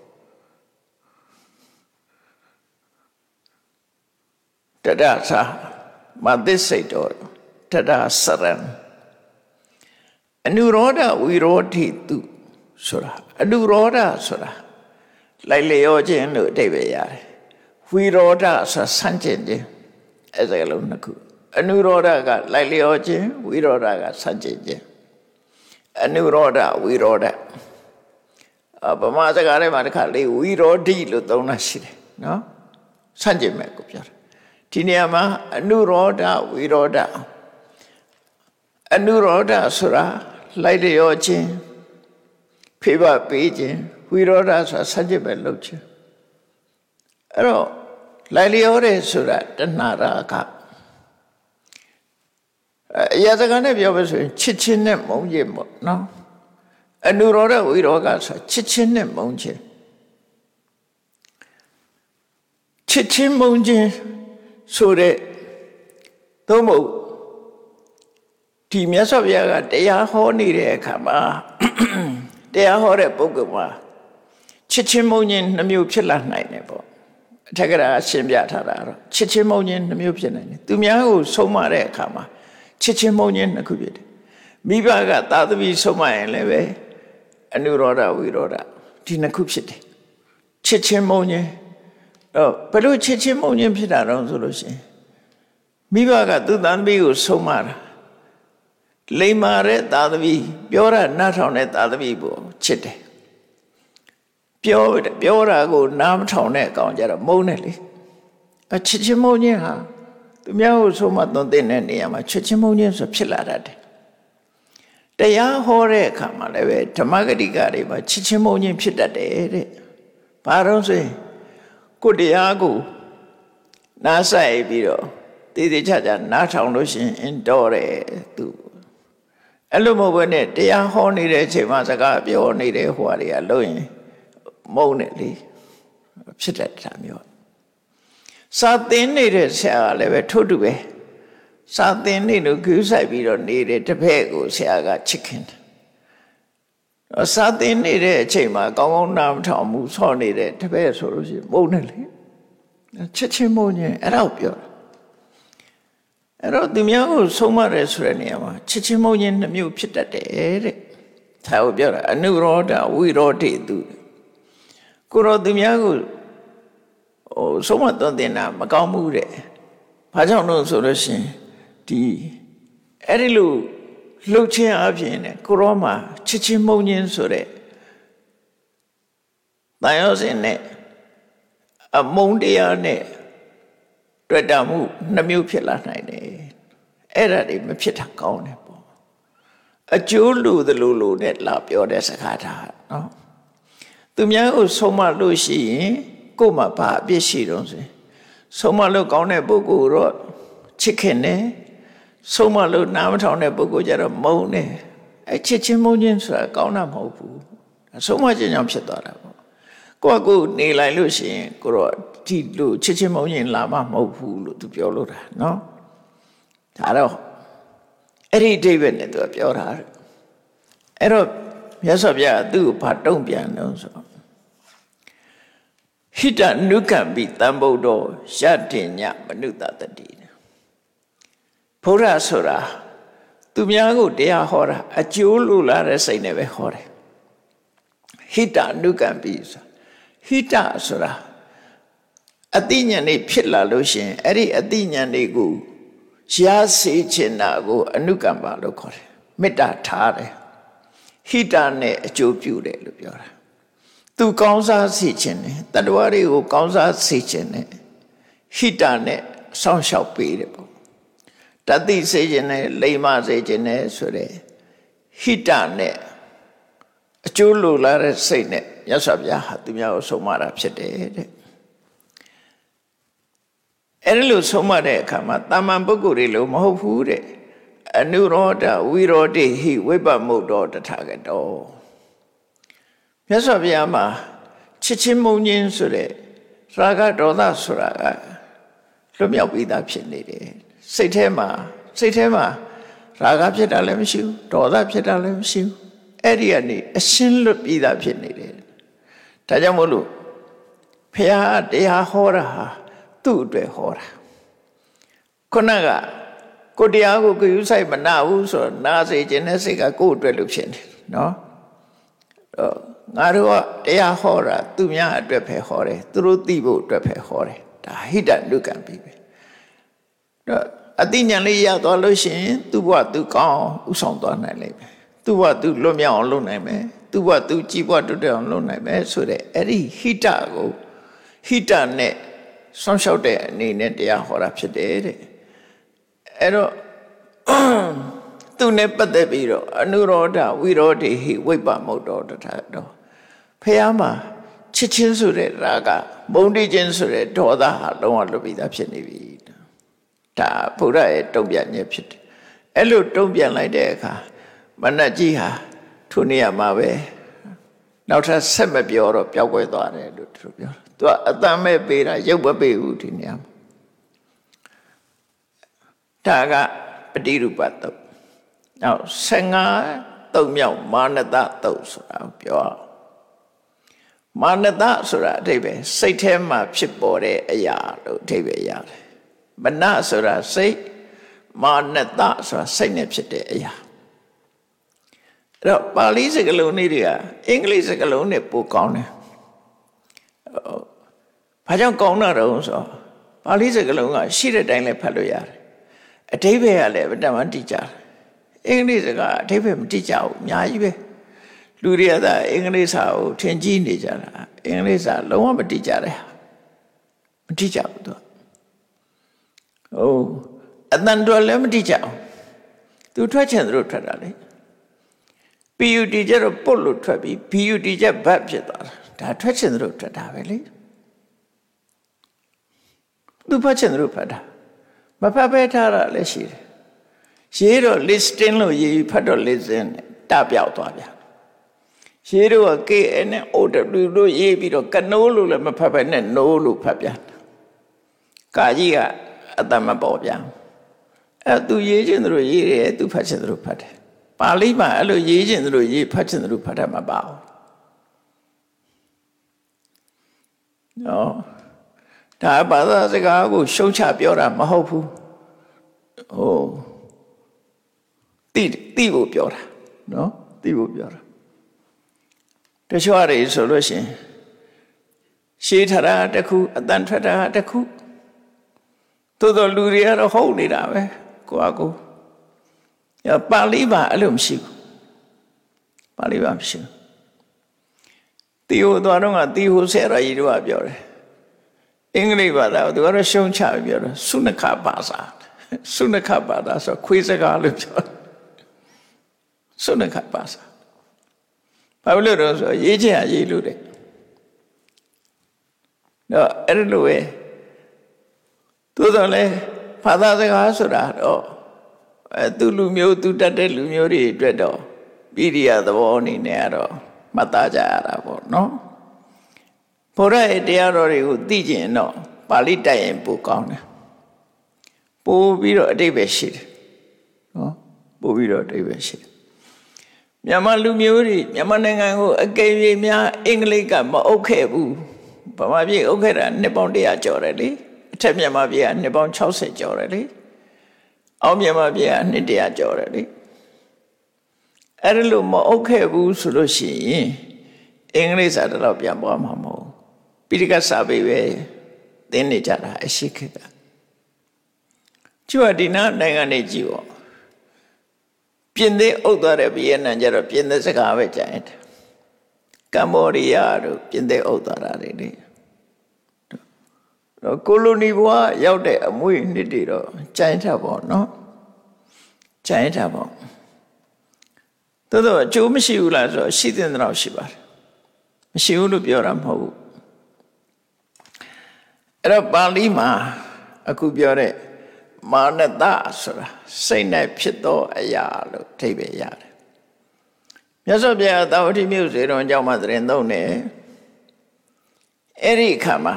တဒသာမာသစ္စိတ်သောတဒစရံအနုရောဓဝိရောဓိတုဆိုတာအနုရောဓဆိုတာလိုက်လျောခြင်းလို့အဓိပ္ပာယ်ရတယ်ဝိရောဓဆိုဆန့်ကျင်ခြင်းအဲ့ဒါလုံးနှစ်ခုအနုရောဓကလိုက်လျောခြင်းဝိရောဓကဆန့်ကျင်ခြင်းအနုရောဓဝိရောဓဗမာစကားထဲမှာတစ်ခါလေးဝိရောဓိလို့သုံးတာရှိတယ်နော်ဆန့်ကျင်မဲ့ကိုပြောတာဒီနေရာမှာအနုရောဓဝိရောဓအနုရောဓဆိုတာလိုက်လျောခြင်းဖေးပပေးခြင်းဝိရောဓဆိုတာဆန့်ကျင်မဲ့လုပ်ခြင်းအဲ့တော့လိုက်လျောတယ်ဆိုတာတဏှာရာဂအရာစကားနဲ့ပြောမယ်ဆိုရင်ချစ်ချင်းနဲ့မုန်းခြင်းပေါ့နော်အနုရောဓဝိရောဓဆိုတာချစ်ချင်းနဲ့မုန်းခြင်းချစ်ချင်းမုန်းခြင်းဆိုတဲ့သို့မဟုတ်ဒီမြတ်စွာဘုရားကတရားဟောနေတဲ့အခါမှာတရားဟောတဲ့ပုဂ္ဂိုလ်မှာချစ်ချင်းမုန်းခြင်းနှမျိုးဖြစ်လာနိုင်တယ်ပေါ့အထက်ကရာရှင်းပြထားတာတော့ချစ်ချင်းမုန်းခြင်းနှမျိုးဖြစ်နိုင်တယ်သူများကိုဆုံးမတဲ့အခါမှာချစ်ချင်းမုန်းခြင်းနှစ်ခုဖြစ်တယ်မိဘကသာသမီဆုံးမရင်လည်းပဲအနုရောဓဝိရောဓဒီနှစ်ခုဖြစ်တယ်ချစ်ချင်းမုန်းခြင်းတော့ဘယ်လိုချစ်ချင်းမုန်းခြင်းဖြစ်တာတော့ဆိုလို့ရှိရင်မိဘကသူ့သားသမီးကိုဆုံးမတာလိမ္မာတဲ့သာသမီပြောတာနားထောင်တဲ့သာသမီကိုချစ်တယ်ပြောတာကိုနားမထောင်တဲ့အကောင်ကြတော့မုန်းတယ်လေအချစ်ချင်းမုန်းခြင်းဟာသူများကိုဆုံးမသွန်သင်တဲ့နေရာမှာချစ်ချင်းမုန်းခြင်းဆိုဖြစ်လာတတ်တယ်တရားဟောတဲ့အခါမှာလည်းပဲဓမ္မဂတိကတွေမှာချစ်ချင်းမုန်းခြင်းဖြစ်တတ်တယ်တဲ့ဘာလို့ဆိုရင်ကိုတရားကိုနားဆိုင်ပြီးတော့တည်တည်ချာချာနားထောင်လို့ရှိရင်တော့တယ်သူအဲ့လိုမဟုတ်ဘဲနဲ့တရားဟောနေတဲ့အချိန်မှာစကားပြောနေတဲ့ဟိုဟာတွေကလို့ရင်မုန်းတယ်လေဖြစ်တတ်တာမျိုးစာသင်နေတဲ့ဆရာကလည်းပဲထို့တူပဲစာသင်နေလို့ဂရုစိုက်ပြီးတော့နေတဲ့တစ်ဖက်ကိုဆရာကချစ်ခင်တယ်စာသင်နေတဲ့အချိန်မှာကောင်းကောင်းနားမထောင်ဘူးဆော့နေတဲ့တစ်ဖက်ဆိုလို့ရှိရင်မုန်းတယ်လေချစ်ချင်းမုန်းခြင်းအဲ့ဒါကိုပြောတာအဲ့တော့သူများကိုဆုံးမတယ်ဆိုတဲ့နေရာမှာချစ်ချင်းမုန်းခြင်းနှမျိုးဖြစ်တတ်တယ်တဲ့ဒါကိုပြောတာအနုရောဓဝိရောဓေသူကိုရောသူများကိုဆုံးမသွန်သင်တာမကောင်းဘူးတဲ့ဘာကြောင့်လို့ဆိုလို့ရှိရင်ဒီအဲ့ဒီလိုလှုပ်ခြင်းအပြင်နဲ့ကိုရောမှာချစ်ချင်းမုန်းခြင်းဆိုတဲ့တန်ရောစင်နဲ့အမုန်းတရားနဲ့တွေ့တာမှုနှမျိုးဖြစ်လာနိုင်တယ်အဲ့ဒါတွေမဖြစ်တာကောင်းတယ်ပေါ့အကျိုးလူသလိုလိုနဲ့လာပြောတဲ့စကားဒါနော်သူများကိုဆုံးမလို့ရှိရင်ကိုယ်မှာဘာအပြစ်ရှိတော့ဆိုဆုံးမလို့ကောင်းတဲ့ပုဂ္ဂိုလ်တော့ချစ်ခင်တယ်ဆုံးမလို့နားမထောင်တဲ့ပုဂ္ဂိုလ်ကြတော့မုန်းတယ်အဲ့ချစ်ချင်းမုန်းခြင်းဆိုတာကောင်းတာမဟုတ်ဘူးဆုံးမခြင်းကြောင့်ဖြစ်သွားတာပေါ့ကိုနေလိုက်လို့ရှိရင်ကိုတော့ဒီလိုချစ်ချင်းမုန်းခြင်းလာမှမဟုတ်ဘူးလို့သူပြောလို့တာနော်ဒါတော့အဲ့ဒီအဓိပ္ပာယ်နဲ့သူပြောတာအဲ့တော့မြတ်စွာဘုရားသူ့ကိုဘာတုံ့ပြန်တော့ဆိုဟိတနုကံပိတံဗုဒ္ဓယတ္တိညမနုဿတတိဘုရားဆိုတာသူများကိုတရားဟောတာအကျိုးလိုလားတဲ့စိတ်နဲ့ပဲဟောတယ်ဟိတနုကံပိဆိုဟိတဆိုတာအသိဉာဏ်တွေဖြစ်လာလို့ရှိရင်အဲ့ဒီအသိဉာဏ်တွေကိုရစေချင်တာကိုအနုကမ္ပလို့ခေါ်တယ်မေတ္တာထားတယ်ဟိတနဲ့အကျိုးပြုတယ်လို့ပြောတာသူကောင်းစားစေချင်တယ်တတ္တဝါတွေကိုကောင်းစားစေချင်တယ်ဟိတနဲ့စောင့်ရှောက်ပေးတယ်ပေါ့တတိစေချင်တယ်လိမ္မာစေချင်တယ်ဆိုတဲ့ဟိတနဲ့အကျိုးလိုလားတဲ့စိတ်နဲ့မြတ်စွာဘုရားဟာသူများကိုဆုံးမတာဖြစ်တယ်တဲ့အဲ့ဒီလိုဆုံးမတဲ့အခါမှာတာမန်ပုဂ္ဂိုလ်တွေလို့မဟုတ်ဘူးတဲ့အနုရောဓဝိရောဓိဟိဝိပ္ပမုတ်တော်တထာဂတောမြတ်စွာဘုရားမှာချစ်ချင်းမုန်းခြင်းဆိုတဲ့ရာဂဒေါသဆိုတာကလွတ်မြောက်ပြီးသားဖြစ်နေတယ်စိတ်ထဲမှာရာဂဖြစ်တာလည်းမရှိဘူးဒေါသဖြစ်တာလည်းမရှိဘူးအဲ့ဒီကနေအရှင်းလွတ်ပြီးသားဖြစ်နေတယ်ဒါကြောင့်မို့လို့ဘုရားတရားဟောတာဟာသူ့အတွက်ဟောတာခုနကကိုတရားကိုဂရုစိုက်မနာဘူးဆိုတော့နာစေခြင်းနဲ့စိတ်ကကိုယ့်အတွက်လို့ဖြစ်နေနော်ငါတို့ကတရားဟောတာသူများအတွက်ပဲဟောတယ်သူတို့သိဖို့အတွက်ပဲဟောတယ်ဒါဟိတနုကံပြီပဲတော့အသိဉာဏ်လေးရသွားလို့ရှိရင်သူ့ဘဝသူကောင်းဥဆောင်သွားနိုင်လိမ့်မယ်သူ့ဘဝသူလွတ်မြောက်အောင်လုပ်နိုင်မယ်သူ့ဘဝသူကြည်ဘဝတိုးတက်အောင်လုပ်နိုင်မယ်ဆိုတဲ့အဲ့ဒီဟိတကိုဟိတနဲ့ဆောင်းလျှောက်တဲ့အနေနဲ့တရားဟောတာဖြစ်တယ်တဲ့အဲ့တော့သူနဲ့ပတ်သက်ပြီးတော့အနုရောဓဝိရောဓိဟိဝိပ္ပမုတ်တော်တထာတော့ဖះမှာချစ်ချင်းဆိုတဲ့ရာဂမုန်းတိချင်းဆိုတဲ့ဒေါသဟာလုံးဝလွတ်ပြီးသားဖြစ်နေပြီဒါဘုရားရဲ့တုံ့ပြန်ခြင်းဖြစ်တယ်အဲ့လိုတုံ့ပြန်လိုက်တဲ့အခါမနတ်ကြီးဟာထိုနေရာမှာပဲနောက်ထပ်ဆက်မပြောတော့ပျောက်ကွယ်သွားတယ်လို့သူပြောသူကအတန်မဲ့ပေးတာရုပ်မပေးဘူးဒီနေရာမှာဒါကပฏิရူပတုတ်နောက်15တုတ်မြောက်မာနတတုတ်ဆိုတာပြောမာနတဆိုတာအဓိပ္ပာယ်စိတ်ထဲမှာဖြစ်ပေါ်တဲ့အရာလို့အဓိပ္ပာယ်ရတယ်မနဆိုတာစိတ်မာနတဆိုတာစိတ်နဲ့ဖြစ်တဲ့အရာအဲ့တော့ပါဠိစကားလုံးတွေကအင်္ဂလိပ်စကားလုံးနဲ့ပိုကောင်းတယ်ဘာကြောင့်ကောင်းတာတုံးဆိုပါဠိစကားလုံးကရှိတဲ့အတိုင်းလည်းဖတ်လို့ရတယ်အဓိပ္ပာယ်ကလည်းဗတ္တမတိကျတယ်အင်္ဂလိပ်စကားအဓိပ္ပာယ်မတိကျဘူးအများကြီးပဲလူတွေကသာအင်္ဂလိပ်စာကိုထင်ကြီးနေကြတာအင်္ဂလိပ်စာလုံးဝမတိကျတယ်မတိကျဘူးသူအတန်တော်လည်းမတိကျအောင်သူထွက်ချင်သူတို့ထွက်တာလေ PUT ကျတော့ပုတ်လို့ထွက်ပြီး BUT ကျဘတ်ဖြစ်သွားတာဒါထွက်ချင်သူတို့ထွက်တာပဲလေသူဖတ်ချင်သူတို့ဖတ်တာမဖတ်ပဲထားတာလည်းရှိတယ်ရေးတော့ listing လို့ရေးဖတ်တော့ listen တပြောက်သွားပြန်ရေးတော့ KN နဲ့ OW လို့ရေးပြီးတော့ကနိုးလို့လည်းမဖတ်ပဲနဲ့ no လို့ဖတ်ပြန်ကာကြီးကအတ္တမပေါ်ပြန်သူရေးခြင်းတို့ရေးတယ်သူဖတ်ခြင်းတို့ဖတ်တယ်ပါဠိမှာအဲ့လိုရေးခြင်းတို့ရေးဖတ်ခြင်းတို့ဖတ်တတ်မှာပါဘူးနော်ဒါဘာသာစကားကိုရှုံချပြောတာမဟုတ်ဘူးတိဖို့ပြောတာနော်တိဖို့ပြောတာတချို့အရေးဆိုလို့ရှိရင်ရှေးထတာတစ်ခုအတန်ထွက်တာတစ်ခုသို့တော်လူတွေကတော့ဟုတ်နေတာပဲကိုယ့်အကူပါဠိမှာအဲ့လိုမရှိဘူးပါဠိမှာမရှိဘူးတီဟိုသွားတော့ကတီဟိုဆရာကြီးတို့ကပြောတယ်အင်္ဂလိပ်ဘာသာသူကတော့ရှုံချပြောတယ်ဆုနခဘာသာဆုနခဘာသာဆိုခွေးစကားလို့ပြောတယ်ဆုနခဘာသာဘာလို့လဲဆိုရေးချင်ရရေးလို့တဲ့တော့အဲ့လိုပဲသို့တော်လည်းဘာသာစကားဆိုတာတော့သူလူမျိုးသူတတ်တဲ့လူမျိုးတွေအတွက်တော့ပိရိယသဘောအနေနဲ့ကတော့မှတ်သားကြရတာပေါ့နော်ဘုရားရဲ့တရားတော်တွေကိုသိကျင်တော့ပါဠိတိုက်ရင်ပိုကောင်းတယ်ပို့ပြီးတော့အတိတ်ပဲရှိတယ်နော်ပို့ပြီးတော့အတိတ်ပဲရှိတယ်မြန်မာလူမျိုးတွေမြန်မာနိုင်ငံကိုအကယ်၍များအင်္ဂလိပ်ကမအုပ်ခဲ့ဘူးဗမာပြည်အုပ်ခဲ့တာနှစ်ပေါင်း100ကျော်တယ်လေအထက်မြန်မာပြည်ကနှစ်ပေါင်း60ကျော်တယ်လေအောက်မြန်မာပြည်ကနှစ်100ကျော်တယ်လေအဲ့ဒါလို့မအုပ်ခဲ့ဘူးဆိုလို့ရှိရင်အင်္ဂလိပ်စာတော့ပြန်ပွားမှာမဟုတ်ပိဋကတ်စာပေပဲသင်နေကြတာအရှိခေတ်ကကျွတ်ဒီနာနိုင်ငံနေကြည့်ပေါ့ပြင်သစ်အုပ်သွားတဲ့ဗီယက်နမ်ကျတော့ပြင်သစ်စကားပဲကြိုင်တယ်ကမ္ဘောဒီးယားတို့ပြင်သစ်အုပ်သွားတာတွေလေတော့ကိုလိုနီဘဝရောက်တဲ့အမွေနှစ်တွေတော့ကြိုင်တာပေါ့နော်ကြိုင်တာပေါ့တော်တော်အကျိုးမရှိဘူးလားဆိုတော့ရှိတဲ့တော့ရှိပါတယ်မရှိဘူးလို့ပြောတာမဟုတ်ဘူးအဲ့တော့ပါဠိမှာအခုပြောတဲ့မာနတဆိုတာစိတ်၌ဖြစ်သောအရာလို့အဓိပ္ပာယ်ရတယ်မြတ်စွာဘုရားသာဝတိမြို့စေတော်ကျောင်းမှာသရင်သုံးတယ်အဲ့ဒီအခါမှာ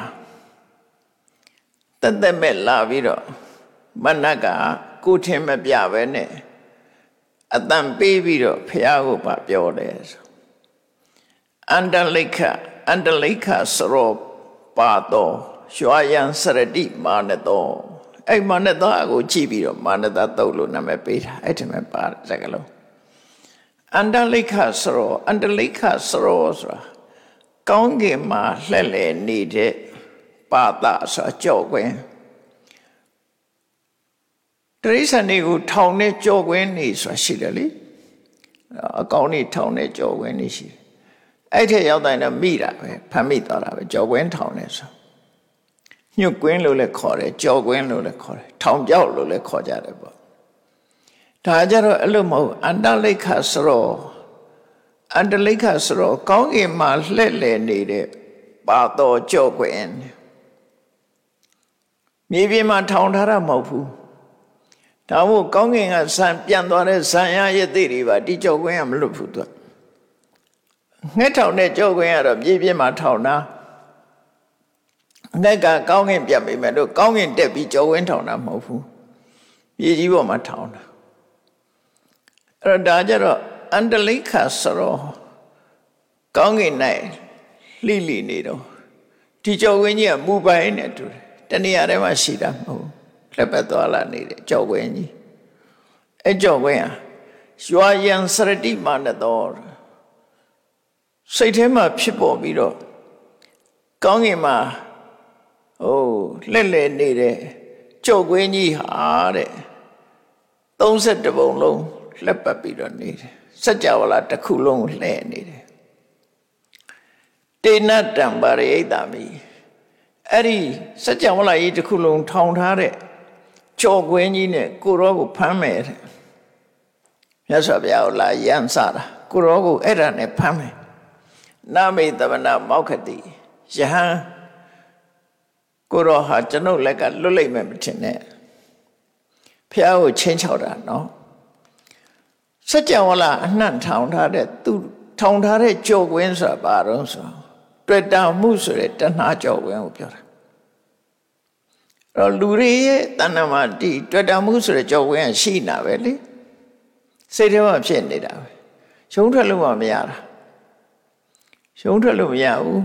တသက်မဲ့လာပြီးတော့မနတ်ကကိုထင်မပြပဲနဲ့အတန်ပေးပြီးတော့ဘုရားကိုပြောတယ်ဆိုအန္တလိခစရောပါတော်ရွှာယံစရတိမာနတောအဲ့မာနတောကိုကြည့်ပြီးတော့မာနတသုတ်လို့နာမည်ပေးတာအဲ့ဒီမှာပါစကားလုံးအန္တလိခစရောဆိုတာကောင်းကင်မှာလှည့်လည်နေတဲ့ပါဒဆိုကြော့ကွင်းတရိစ္ဆာန်တွေကိုထောင်နဲ့ကြော့ကွင်းနေဆိုတာရှိတယ်လေအကောင်နေထောင်နဲ့ကြော့ကွင်းနေရှိတယ်အဲ့ထက်ရောက်တိုင်းတော့မိတာပဲဖမ်းမိသွားတာပဲကြော့ကွင်းထောင်နေဆိုညှုတ်ကွင်းလို့လည်းခေါ်တယ်ကြော့ကွင်းလို့လည်းခေါ်တယ်ထောင်ပြောက်လို့လည်းခေါ်ကြတယ်ပေါ့ဒါကြတော့အဲ့လိုမဟုတ်အန္တလိခစရောကောင်းကင်မှာလှည့်လည်နေတဲ့ပါတော်ကြော့ကွင်းမြေပြင်မှာထောင်ထားတာမဟုတ်ဘူးဒါမို့ကောင်းကင်ကဇံပြန်သွားတဲ့ဇံရရဲ့သိတွေပါဒီကြော့ကွင်းကမလွတ်ဘူးသူငှက်ထောင်တဲ့ကြော့ကွင်းကတော့မြေပြင်မှာထောင်တာငှက်ကကောင်းကင်ပြတ်ပြီမဲ့လို့ကောင်းကင်တက်ပြီးကြော့ကွင်းထောင်တာမဟုတ်ဘူးမြေကြီးပေါ်မှာထောင်တာအဲ့တော့ဒါကြတော့အန္တလိခစရောကောင်းကင်၌လိနေတော့ဒီကြော့ကွင်းကြီးကမူပိုင်နဲ့တူတယ်တနေရာထဲမှာရှိတာမဟုတ်လက်ပတ်သွားလာနေတဲ့ကြော့ကွင်းကြီးအဲ့ကြော့ကွင်းဟာရွှာယံစရတိမာနတော်စိတ်ထဲမှာဖြစ်ပေါ်ပြီးတော့ကောင်းကင်မှာလှည့်လည်နေတဲ့ကြော့ကွင်းကြီးဟာတဲ့31ပုံလုံးလက်ပတ်ပြီးတော့နေတယ်စัจ java လာတစ်ခုလုံးကိုလှည့်နေတယ်တေနတံပါရိယိတမိအဲ့ဒီစัจ java လာကြီးတစ်ခုလုံးထောင်ထားတဲ့ကြော့ကွင်းကြီးနဲ့ကိုရောကိုဖမ်းမယ်တဲ့မြတ်စွာဘုရားကိုလာရမ်းစားတာကိုရောကိုအဲ့ဒါနဲ့ဖမ်းမယ်နာမေတဝနာမောက္ခတိယဟန်ကိုရောဟာကျွန်ုပ်လက်ကလွတ်လိမ့်မယ်မထင်နဲ့ဘုရားကိုချင်းချောက်တာနော်စัจ java လာအနှံ့ထောင်ထားတဲ့သူထောင်ထားတဲ့ကြော့ကွင်းဆိုတာဘာတော့ဆိုတွေ့တာမှုဆိုတဲ့တဏှာကြော့ကွင်းကိုပြောတာလူတွေရဲ့တဏ္ဍာမှာဒီတွေ့တာမှုဆိုတဲ့ကြောက်ဝဲရှိနေတာပဲလေစိတ်ထဲမှာဖြစ်နေတာပဲရှုံးထွက်လို့မှမရတာရှုံးထွက်လို့မရဘူး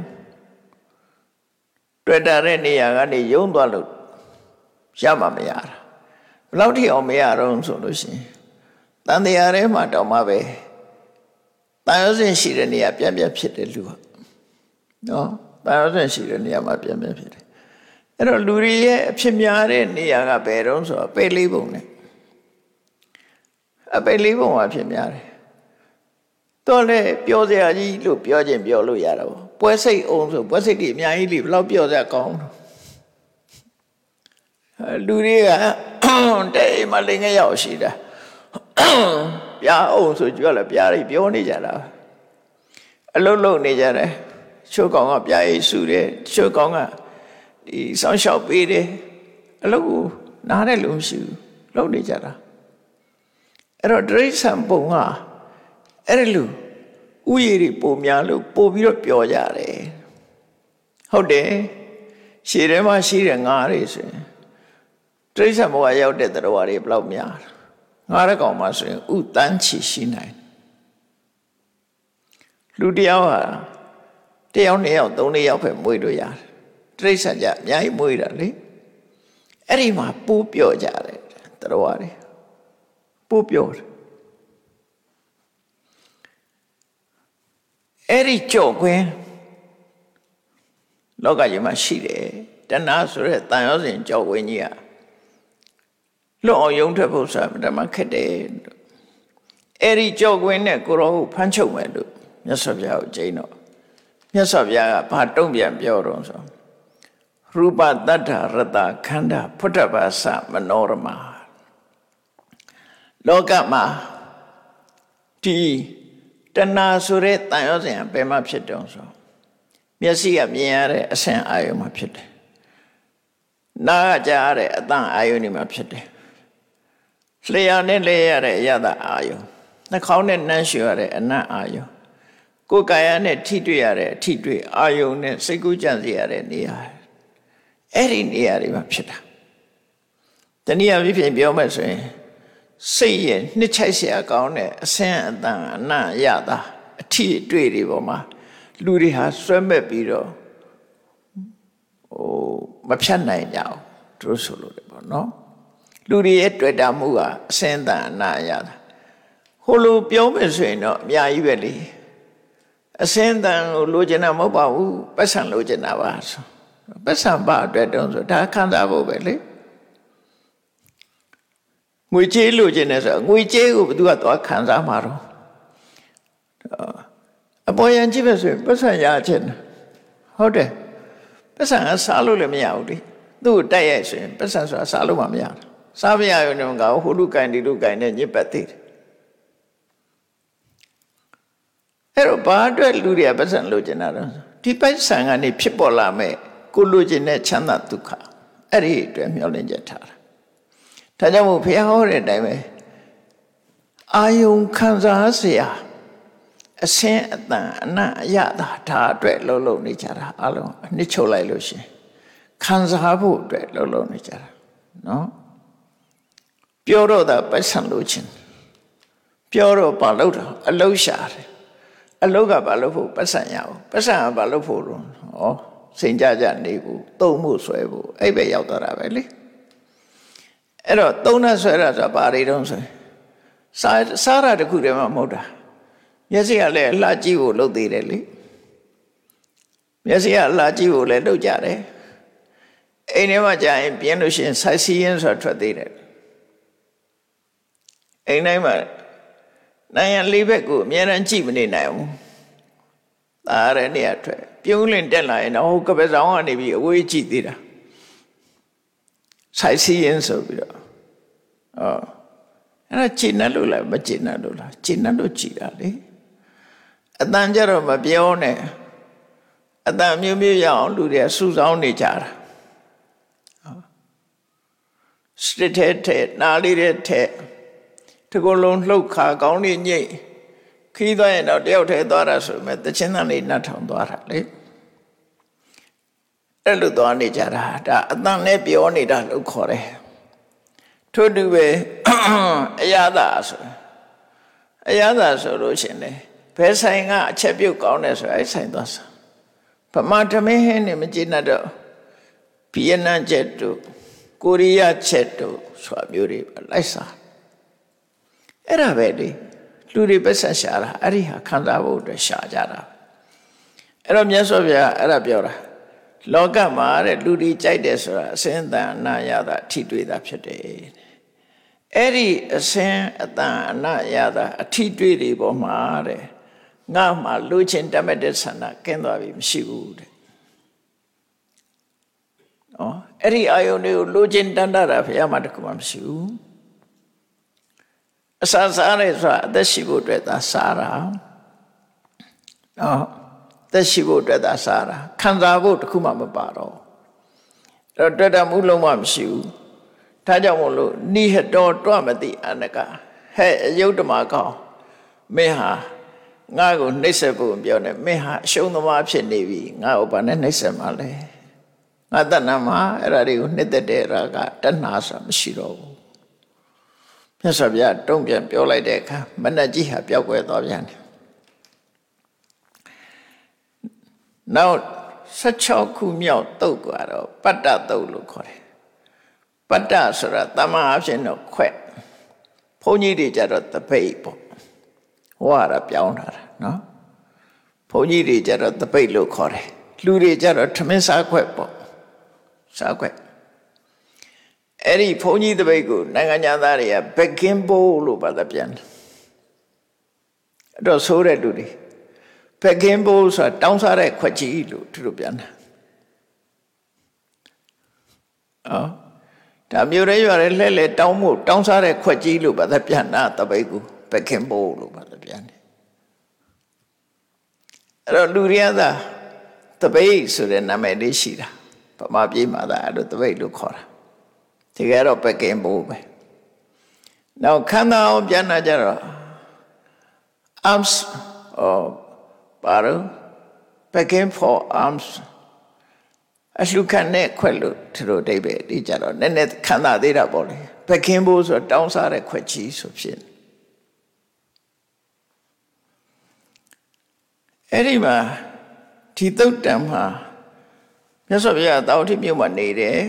တွေ့တာတဲ့နေရာကနေယုံသွားလို့ရမှမရတာဘယ်လောက်ထိအောင်မရတော့ဆိုလို့ရှိရင်တန်တရားထဲမှာတောင်မှပဲတန်ရုံးစင်ရှိတဲ့နေရာပြန်ဖြစ်တယ်လူကနော်တန်ရုံးစင်ရှိတဲ့နေရာမှာပြန်ဖြစ်တယ်အဲ့တော့လူတွေရဲ့အဖြစ်များတဲ့နေရာကဘယ်တော့ဆိုတော့ပေလေးပုံနဲ့အပေလေးပုံမှာဖြစ်များတယ်တော့လေပြောစရာကြီးလို့ပြောခြင်းပြောလို့ရတာပေါ့ပွဲစိတ်အောင်ဆိုပွဲစိတ်ကြီးအများကြီးလေဘယ်လောက်ပြောစရာကောင်းတော့လူတွေကတဲ့အိမ်မှာလင်ငယ်ရောက်ရှိတာပြားအောင်ဆိုကြွလည်းပြားတွေပြောနေကြတာအလုံးလုံးနေကြတယ်ချိုးကောင်ကပြားရိပ်စုတယ်ချိုးကောင်ကဒီဆောင်းလျှောက်ပေးတယ်အလုံးကိုနားတဲ့လူမရှိဘူးလုံးနေကြတာအဲ့တော့ဒရိစ္ဆန်ပုံကအဲ့ဒီလူဥယျာဉ်တွေပုံများလို့ပို့ပြီးတော့ပြောကြတယ်ဟုတ်တယ်ရှည်ထဲမှာရှိတဲ့ငါးတွေဆိုရင်ဒရိစ္ဆန်ဘဝရောက်တဲ့သတ္တဝါတွေဘယ်လောက်များငါးတဲ့ကောင်မှဆိုရင်ဥတန်းချီရှိနိုင်လူတယောက်ဟာတယောက်နှစ်ယောက်သုံးနှစ်ယောက်ပဲမွေးလို့ရတယ်ဒရိစ္ဆန်ကြအများကြီးမွေးတာလေအဲ့ဒီမှာပိုးပြောကြတယ်သတ္တဝါတွေပိုးပြောတယ်အဲ့ဒီကြော့ခွင်းလောကကြီးမှာရှိတယ်တဏှာဆိုတဲ့တန်ရောစဉ်ကြော့ခွင်းကြီးကလွတ်အောင်ယုံထွက်ဖို့ဆိုတာဓမ္မခက်တယ်အဲ့ဒီကြော့ခွင်းနဲ့ကိုရောကိုဖမ်းချုပ်မယ်လို့မြတ်စွာဘုရားကိုကြိမ်းတော့မြတ်စွာဘုရားကဘာတုံ့ပြန်ပြောတော့ဆိုရူပတတ္ထရတခန္ဓာဖုဒ္ဓဘာသမနောရမလောကမှာဒီတဏှာဆိုတဲ့တန်ရောစဉ်ဘယ်မှာဖြစ်တုံးဆိုမျက်စိကမြင်ရတဲ့အဆင့်အာယုံမှာဖြစ်တယ်နားကကြားရတဲ့အသံအာယုံတွေမှာဖြစ်တယ်လျှာနဲ့လဲရတဲ့အရသာအာယုံနှာခေါင်းနဲ့နှမ်းရှူရတဲ့အနံ့အာယုံကိုယ်ကာယနဲ့ထိတွေ့ရတဲ့အထိတွေ့အာယုံနဲ့စိတ်ကူးကြံစေရတဲ့နေရာအဲ့ဒီနေရာတွေမှာဖြစ်တာတနည်းအားဖြင့်ပြောမယ်ဆိုရင်စိတ်ရဲ့နှစ်ချိုက်เสียကောင်းတဲ့အဆင်းအတန်အနံ့ရတာအထီးတွေ့တွေပေါ်မှာလူတွေဟာဆွဲမဲ့ပြီးတော့မဖြတ်နိုင်ကြဘူးတို့ဆိုလို့တယ်ပေါ့နော်လူတွေရဲ့တွေ့တာမှုကအဆင်းအတန်အနံ့ရတာဟိုလိုပြောမယ်ဆိုရင်တော့အများကြီးပဲလေအဆင်းအတန်ကိုလိုချင်တာမဟုတ်ပါဘူးပတ်စံလိုချင်တာပါဆိုပတ်စံပါအတွက်တုံးဆိုဒါခံစားဖို့ပဲလေငွေကြေးလိုချင်တယ်ဆိုငွေကြေးကိုဘယ်သူကသွားခံစားမှာတော့အပေါ်ယံကြည့်ပဲဆိုရင်ပတ်စံရချင်တယ်ဟုတ်တယ်ပတ်စံကစားလို့လည်းမရဘူးလေသူ့ကိုတိုက်ရိုက်ဆိုရင်ပတ်စံဆိုတာစားလို့မှမရဘူးစားမရရုံနဲ့ကဟိုလူကိုင်ဒီလူကိုင်နဲ့ညစ်ပတ်သေးတယ်အဲ့တော့ဘာအတွက်လူတွေကပတ်စံလိုချင်တာတော့ဒီပတ်စံကနေဖြစ်ပေါ်လာမဲ့ကိုလိုချင်တဲ့ချမ်းသာဒုက္ခအဲ့ဒီအတွက်မျှော်လင့်ချက်ထားတာဒါကြောင့်မို့ဘုရားဟောတဲ့အတိုင်းပဲအာယုံခံစားเสียအဆင်းအတန်အနံ့အရသာဒါအတွက်လှုပ်လှုပ်နေကြတာအလုံးအနှစ်ချုပ်လိုက်လို့ရှင်ခံစားဖို့အတွက်လှုပ်လှုပ်နေကြတာနော်ပြောတော့တာပတ်စံလို့ချင်းပြောတော့ဘာလို့တော့အလုရှာတယ်အလုကဘာလို့ဖို့ပတ်စံရအောင်ပတ်စံကဘာလို့ဖို့တော့ဟောစိန်ကြကြနေဖို့တုံမှုဆွဲဖို့အဲ့ပဲရောက်သွားတာပဲလေအဲ့တော့သုံးနဲ့ဆွဲတာဆိုတာဘာတွေတုံးဆိုစားရတခုတည်းမှမဟုတ်တာမျက်စိကလည်းအလှကြည့်ဖို့လုပ်သေးတယ်လေမျက်စိကအလှကြည့်ဖို့လည်းလုပ်ကြတယ်အိမ်ထဲမှာကြာရင်ပြင်းလို့ရှိရင်ဆိုက်စီရင်ဆိုတာထွက်သေးတယ်အိမ်တိုင်းမှာနိုင်ငံလေးဘက်ကိုအများအားကြည့်မနေနိုင်ဘူးဒါရတဲ့နေရာထွက်ပြုံးလင်တက်လာရင်တော့ဟိုကပစောင်းကနေပြီးအဝေးကြည့်သေးတာဆိုက်စီရင်ဆိုပြီးတော့အဲ့ဒါကျင့်တယ်လို့လားမကျင့်တယ်လို့လားကျင့်တယ်လို့ကြည်တာလေအတန်ကြတော့မပြောနဲ့အတန်မျိုးမျိုးရအောင်လူတွေစုဆောင်းနေကြတာစတစ်တဲ့နားလေးတဲ့တကူလုံးလှုပ်ခါကောင်းနေညိတ်ခီးသွားရင်တော့တယောက်တည်းသွားတာဆိုပေမဲ့တချင်းသားလေးနှတ်ထောင်သွားတာလေအဲ့လိုသွားနေကြတာဒါအတန်နဲ့ပြောနေတာလို့ခေါ်တယ်ထို့တူပဲအရသာဆိုလို့ရှင်လေဘယ်ဆိုင်ကအချက်ပြုတ်ကောင်းတယ်ဆိုအဲ့ဆိုင်သွားစားဗမာထမင်းဟင်းနေမကြည့်တော့ဗီယက်နမ်ချက်တို့ကိုရီးယားချက်တို့ဆိုတာမျိုးတွေလိုက်စားအဲ့ဒါပဲလေလူတွေပတ်ဆက်ရှာတာအဲ့ဒီဟာခံစားဖို့အတွက်ရှာကြတာအဲ့တော့မြတ်စွာဘုရားအဲ့ဒါပြောတာလောကမှာတဲ့လူတွေကြိုက်တယ်ဆိုတာအစင်းအတန်အနရတာထိတွေ့တာဖြစ်တယ်အဲ့ဒီအစင်းအတန်အနရတာအထိတွေ့တွေပေါ်မှာတဲ့ငါမှလူချင်းတတ်မဲ့တဲ့ဆန္ဒကင်းသွားပြီမရှိဘူးတဲ့နော်အဲ့ဒီအာယုန်တွေကိုလူချင်းတန်တာဘုရားမှာတခုမှမရှိဘူးအစားစားရဲဆိုတာအသက်ရှိဖို့အတွက်သာစားတာနော်သက်ရှိဖို့အတွက်သာစားတာခံစားဖို့တခုမှမပါတော့အဲ့တော့တွေ့တာမှုလုံးဝမရှိဘူးဒါကြောင့်မို့လို့နိဟတောတွမတိအနကဟဲ့အယုဒ္ဓမကောင်မင်းဟာငါ့ကိုနှိပ်စက်ဖို့ပြောနေမင်းဟာအရှုံးသမားဖြစ်နေပြီငါ့ကိုဘာနဲ့နှိပ်စက်မှလဲငါတဏ္ဍာမှာအဲ့ဒါတွေကိုနှစ်သက်တဲ့ရာကတဏှာဆိုတာမရှိတော့ဘူးမြတ်စွာဘုရားတုံ့ပြန်ပြောလိုက်တဲ့အခါမနတ်ကြီးဟာပျောက်ကွယ်သွားပြန်တယ်နောက်16ခုမြောက်တုတ်ကတော့ပတ္တတုတ်လို့ခေါ်တယ်ပတ္တဆိုတာတမန်အဖြစ်တော့ခွက်ဘုန်းကြီးတွေကြတော့တပိတ်ပေါ့ဟောရပြောင်းထားတာနော်ဘုန်းကြီးတွေကြတော့တပိတ်လို့ခေါ်တယ်လူတွေကြတော့ထမင်းစားခွက်ပေါ့စားခွက်အဲ့ဒီဘုန်းကြီးတပိတ်ကိုနိုင်ငံသားတွေကဘက်ကင်းဘိုးလို့ပါတော့ပြန်အဲ့တော့ဆိုးတဲ့လူတွေဘက်ကင်းဘိုးဆိုတာတောင်းစားတဲ့ခွက်ကြီးလို့သူတို့ပြန်တာဒါမျိုးရဲရွာရဲလှဲ့လေတောင်းမှုတောင်းစားတဲ့ခွက်ကြီးလို့ပါတော့ပြန်တာတပိတ်ကိုဘက်ကင်းဘိုးလို့ပါတော့ပြန်တယ်အဲ့တော့လူတွေကသာတပိတ်ဆိုတဲ့နာမည်လေးရှိတာဗမာပြည်မှာသာအဲ့လိုတပိတ်လို့ခေါ်တာဒီကတော့ဘက်ကင်းဘိုးပဲနောက်ခန္ဓာအောင်ပြန်လာကြတော့ armsပါတော့ begging for arms အလှခံနဲ့ခွက်လို့သူတို့အိဗယ်ဒီကြတော့နည်းနည်းခန္ဓာသေးတာပေါ့လေ begging ဖို့ဆိုတောင်းစားတဲ့ခွက်ကြီးဆိုဖြစ်အဲ့ဒီမှာဒီသုတ်တံမှာမြတ်စွာဘုရားတာဝတိမြို့မှာနေတယ်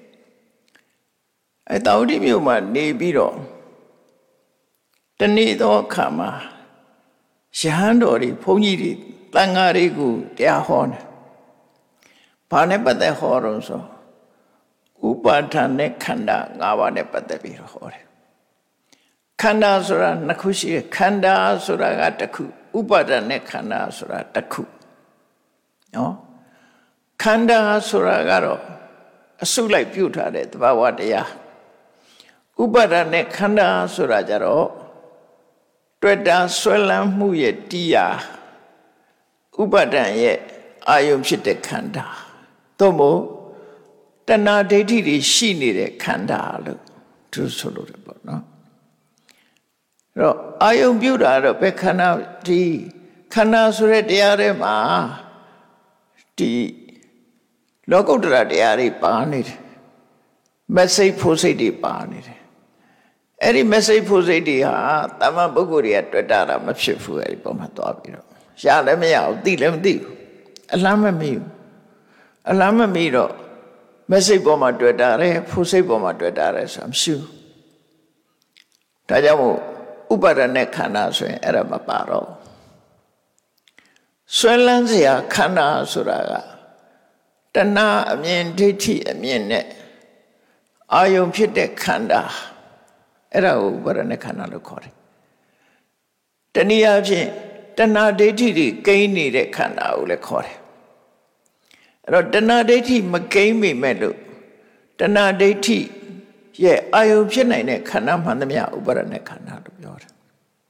အဲ့တာဝတိမြို့မှာနေပြီးတော့တနေ့သောအခါမှာရဟန်းတော်တွေဘုန်းကြီးတွေတန်ဃာတွေကိုတရားဟောတယ်။ဘာနဲ့ပတ်သက်ဟောတော့ဆိုဥပါဒဏ်နဲ့ခန္ဓာ၅ပါးနဲ့ပတ်သက်ပြီးတော့ဟောတယ်။ခန္ဓာဆိုတာနှစ်ခုရှိတယ်။ခန္ဓာဆိုတာကတစ်ခုဥပါဒဏ်နဲ့ခန္ဓာဆိုတာတစ်ခု။နော်။ခန္ဓာဆိုတာကတော့အစုလိုက်ပြုထားတဲ့သဘာဝတရား။ဥပါဒဏ်နဲ့ခန္ဓာဆိုတာကြတော့တွေ့တာဆွဲလန်းမှုရဲ့တရားဥပါဒံရဲ့အာယုံဖြစ်တဲ့ခန္ဓာသို့မဟုတ်တဏှာဒိဋ္ဌိတွေရှိနေတဲ့ခန္ဓာလို့သူဆိုလို့တယ်ပေါ့နော်အဲ့တော့အာယုံပြုတာတော့ဘယ်ခန္ဓာဒီခန္ဓာဆိုတဲ့တရားတွေမှာဒီလောကုတ္တရာတရားတွေပါနေတယ်မစိတ်ဖို့စိတ်တွေပါနေတယ်အဲ့ဒီမစိတ်ဖို့စိတ်တွေဟာတမန်ပုဂ္ဂိုလ်တွေကတွေ့တာမဖြစ်ဘူးအဲ့ဒီပုံမှာသွားပြီးတော့ရလည်းမရဘူးသိလည်းမသိဘူးအလမ်းမမီဘူးအလမ်းမမီတော့မစိတ်ပေါ်မှာတွေ့တာတယ်ဖို့စိတ်ပေါ်မှာတွေ့တာတယ်ဆိုတာမရှိဘူးဒါကြောင့်မို့ဥပါဒနဲ့ခန္ဓာဆိုရင်အဲ့ဒါမပါတော့ဆွဲလန်းစရာခန္ဓာဆိုတာကတဏှာအမြင်ဒိဋ္ဌိအမြင်နဲ့အာယုံဖြစ်တဲ့ခန္ဓာအဲ့ဒါကိုဥပါဒနဲ့ခန္ဓာလို့ခေါ်တယ်တနည်းအားဖြင့်တဏှာဒိဋ္ဌိတွေကိန်းနေတဲ့ခန္ဓာကိုလည်းခေါ်တယ်အဲ့တော့တဏှာဒိဋ္ဌိမကိန်းမိမဲ့လို့တဏှာဒိဋ္ဌိရဲ့အာယုဖြစ်နိုင်တဲ့ခန္ဓာမှန်သမျှဥပါဒနဲ့ခန္ဓာလို့ပြောတယ်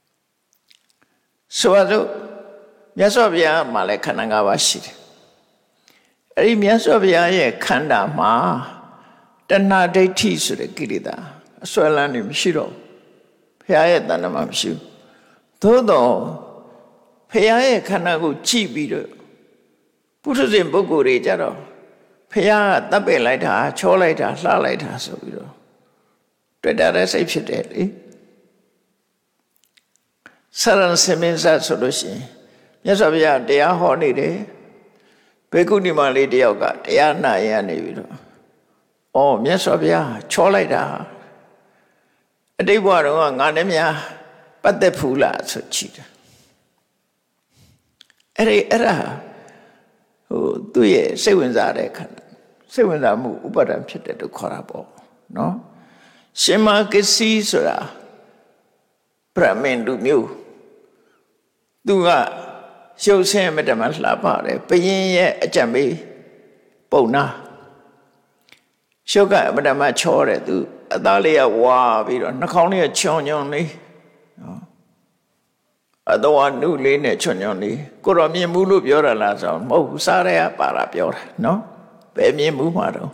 ဆိုတော့မြတ်စွာဘုရားမှာလည်းခန္ဓာ၅ပါးရှိတယ်အဲ့ဒီမြတ်စွာဘုရားရဲ့ခန္ဓာမှာတဏှာဒိဋ္ဌိဆိုတဲ့ကိလေသာအစွဲလန်းနေမရှိတော့ဘုရားရဲ့တဏ္ဍမှာမရှိဘူးသို့တော့ဘုရားရဲ့ခန္ဓာကိုကြည့်ပြီးတော့ပုထုဇဉ်ပုဂ္ဂိုလ်တွေကြတော့ဘဖះတပ်ပင်လိုက်တာချောလိုက်တာလှလိုက်တာဆိုပြီးတော့တွေ့တာတဲ့စိတ်ဖြစ်တယ်လေဆရဏစမင်းစားဆိုလို့ရှိရင်မြတ်စွာဘုရားတရားဟောနေတယ်ဘေကုဏီမလေးတယောက်ကတရားနာရနေပြီးတော့မြတ်စွာဘုရားချောလိုက်တာအတိတ်ဘဝတုန်းကငါနဲ့များပတ်သက်ဖူးလားဆိုကြည့်တယ်အဲ့ဒါသူ့ရဲ့စိတ်ဝင်စားတဲ့ခန္ဓာစိတ်ဝင်စားမှုဥပါဒံဖြစ်တယ်လို့ခေါ်တာပေါ့နော်ရှင်မဂစ္စည်းဆိုတာဗြဟ္မဏ်လူမျိုးသူကရုပ်ဆင်းမတမလှပတယ်ဘယင်းရဲ့အကြံပေးပုံနာရှုပ်ကအမတမချောတယ်သူအသားလေးကဝါပြီးတော့နှာခေါင်းလေးကချွန်လေးနော်အတော်နုလေးနဲ့ချွန်လေးကိုတော့မြင်မှုလို့ပြောရလားဆိုတော့မဟုတ်ဘူးစားရဲပါတာပြောတာနော်ဘယ်မြင်မှုမှာတော့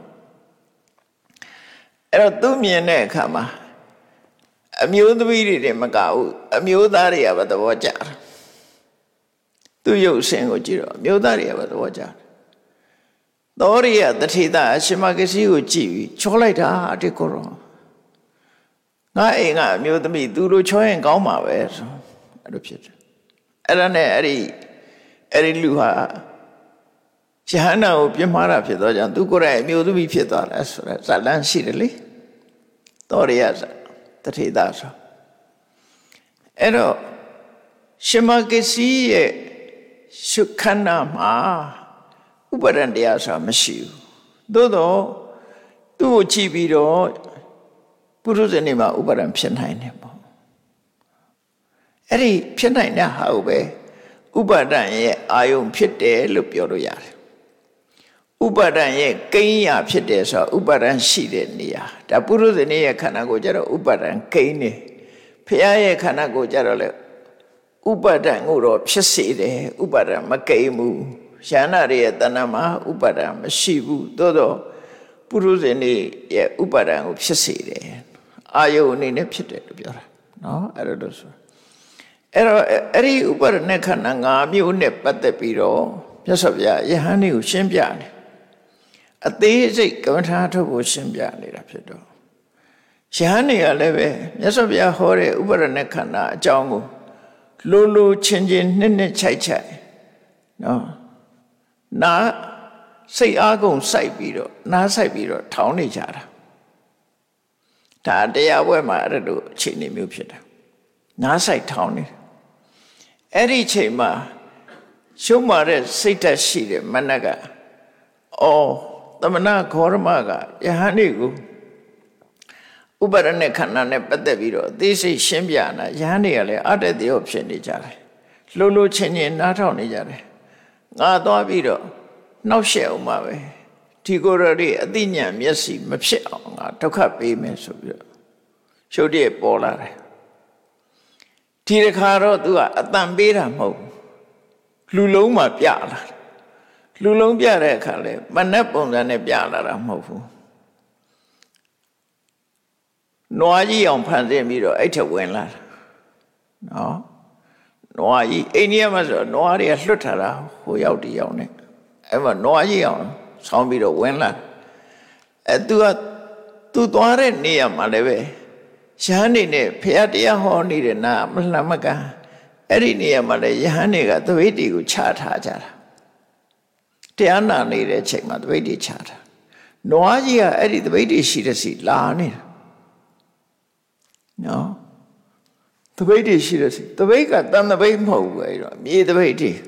အဲ့တော့သူမြင်တဲ့အခါမှာအမျိုးသမီးတွေမကဘူးအမျိုးသားတွေကပဲသဘောကျတယ်သူရုပ်ဆင်းကိုကြည့်တော့အမျိုးသားတွေကပဲသဘောကျတယ်သောရိယတထေသအရှင်မဂစ္စည်းကိုကြည့်ပြီးချောလိုက်တာအတိကိုတော့ငါအိမ်ကအမျိုးသမီးသူလိုချောရင်ကောင်းမှာပဲဆိုအဲ့လိုဖြစ်တယ်အဲ့ဒါနဲ့အဲ့ဒီလူဟာယဟန္တာကိုပြမှားတာဖြစ်တော့ကြောင့်သူကိုယ်တိုင်အမျိုးသမီးဖြစ်သွားတယ်ဆိုတော့ဇာလန်းရှိတယ်လေသောရိယတထေသဆိုအဲ့တော့ရှင်မဂစ္စည်းရဲ့ရှုခန္ဓာမှာဥပါဒံတရားဆိုတာမရှိဘူးသို့တော့သူ့ကိုကြည့်ပြီးတော့ပုရုဇဉ်တွေမှာဥပါဒံဖြစ်နိုင်တယ်ပေါ့အဲ့ဒီဖြစ်နိုင်တဲ့ဟာကိုပဲဥပါဒံရဲ့အာယုံဖြစ်တယ်လို့ပြောလို့ရတယ်ဥပါဒံရဲ့ကိန်းရာဖြစ်တယ်ဆိုတော့ဥပါဒံရှိတဲ့နေရာဒါပုရုဇဉ်ရဲ့ခန္ဓာကိုကြတော့ဥပါဒံကိန်းနေဖះရဲ့ခန္ဓာကိုကြတော့လေဥပါဒံကိုတော့ဖြစ်စေတယ်ဥပါဒံမကိန်းဘူးယန္နာရဲ့တဏ္ဍမှာဥပါဒံမရှိဘူးသို့တော့ပုရုဇဉ်ရဲ့ဥပါဒံကိုဖြစ်စေတယ်အာယုန်အနေနဲ့ဖြစ်တယ်လို့ပြောတာနော်အဲ့လိုဆိုအဲ့တော့အဲ့ဒီဥပါဒณะခန္ဓာ၅မျိုးနဲ့ပတ်သက်ပြီးတော့မြတ်စွာဘုရားယဟန်တွေကိုရှင်းပြတယ်အသေးစိတ်ကမ္မထာထုတ်ဖို့ရှင်းပြနေတာဖြစ်တော့ယဟန်တွေကလည်းပဲမြတ်စွာဘုရားဟောတဲ့ဥပါဒณะခန္ဓာအကြောင်းကိုလိုချင်းနှစ်ချိုက်နော်နာစိတ်အားကုန်စိုက်ပြီးတော့နားစိုက်ပြီးတော့ထောင်းနေကြတာဒါတရားပွဲမှာအဲ့လိုအခြေအနေမျိုးဖြစ်တာနားစိုက်ထောင်းနေအဲ့ဒီချိန်မှာရှုံးမာတဲ့စိတ်ဓာတ်ရှိတဲ့မနက်ကသမဏဂေါရမကယဟန်တွေကိုဥပါဒณะခန္ဓာနဲ့ပတ်သက်ပြီးတော့သိစိတ်ရှင်းပြနာယဟန်တွေကလည်းအတ္တတရားဖြစ်နေကြတယ်လိုချင်းနားထောင်နေကြတယ်ငါသွားပြီးတော့နှောက်ရှက်အောင်ပါပဲဒီကိုယ်တော်အသိဉာဏ်မျက်စိမဖြစ်အောင်ငါဒုက္ခပေးမယ်ဆိုပြီးတော့ရှုပ်တဲ့ပေါ်လာတယ်ဒီတစ်ခါတော့သူကအတန်ပေးတာမဟုတ်လူလုံးမှာပြလာတယ်လူလုံးပြတဲ့အခါလဲမနဲ့ပုံစံနဲ့ပြလာတာမဟုတ်ဘူးနွားကြီးအောင်ဖန်ဆင်းပြီးတော့အဲ့ထက်ဝင်လာတာနော်နွားကြီးအိန္ဒိယမှာဆိုနွားတွေကလွတ်ထားတာဟိုရောက်ဒီရောက်နေအဲ့မှာနွားကြီးအောင်ဆောင်းပြီးတော့ဝင်လာသူသွားတဲ့နေရာမှာလည်းပဲယဟန်နေနဲ့ဖះတရားဟောနေတဲ့နာမလှမကအဲ့ဒီနေရာမှာလည်းယဟန်တွေကသပိတ်တွေကိုချထားကြတာတရားနာနေတဲ့အချိန်မှာသပိတ်တွေချတာနွားကြီးကအဲ့ဒီသပိတ်တွေရှိတဲ့စီလာနေတာနော်သပိတ်တွေရှိတဲ့စီသပိတ်ကတန်သပိတ်မဟုတ်ဘူးအဲ့တော့မြေသပိတ်တွေ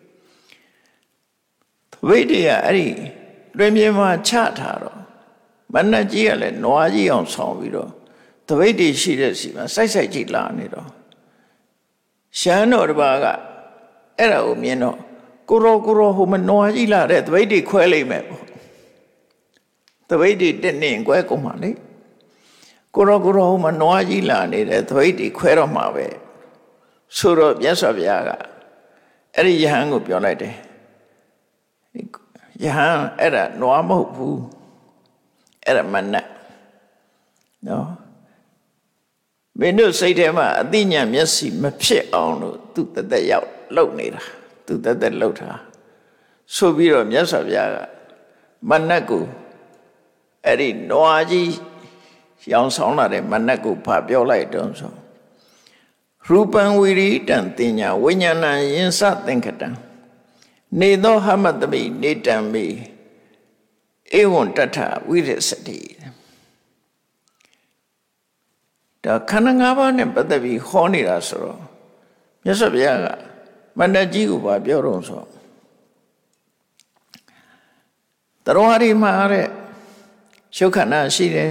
သပိတ်တွေကအဲ့ဒီလွင်ပြင်မှာချထားတော့မနက်ကြီးကလည်းနွားကြီးအောင်ဆောင်းပြီးတော့သပိတ်တွေရှိတဲ့စီမှာစိုက်ကြည့်လာနေတော့ရှမ်းတော်တစ်ပါးကအဲ့ဒါကိုမြင်တော့ကိုရောဟိုမနွားကြီးလာတဲ့သပိတ်တွေခွဲလိုက်မယ်ပေါ့သပိတ်တွေတက်နေခွဲကုန်ပါလေကိုရောဟိုမနွားကြီးလာနေတဲ့သပိတ်တွေခွဲတော့မှာပဲဆိုတော့မြတ်စွာဘုရားကအဲ့ဒီယဟန်ကိုပြောလိုက်တယ်ယဟန်အဲ့ဒါနွားမဟုတ်ဘူးအဲ့ဒါမနတ်နော်မင်းတို့စိတ်ထဲမှာအသိဉာဏ်မျက်စိမဖြစ်အောင်လို့သူတသက်ရောက်လှုပ်နေတာသူတသက်လှုပ်တာဆိုပြီးတော့မြတ်စွာဘုရားကမနက်ကိုအဲ့ဒီနွားကြီးရောင်ဆောင်လာတဲ့မနက်ကိုဖပြောလိုက်တော့ဆိုရူပံဝိရိတံတင်ညာဝိညာဏယင်စသင်္ကတံနေသောဟမတမိနေတံမိဧဝံတထဝိရစတိဒါခန္ဓာ၅ပါးနဲ့ပတ်သက်ပြီးဟောနေတာဆိုတော့မြတ်စွာဘုရားကမန္တကြီးကိုပြောတော့ဆိုတရောဟာဒီမှာတဲ့ရှုခန္ဓာရှိတယ်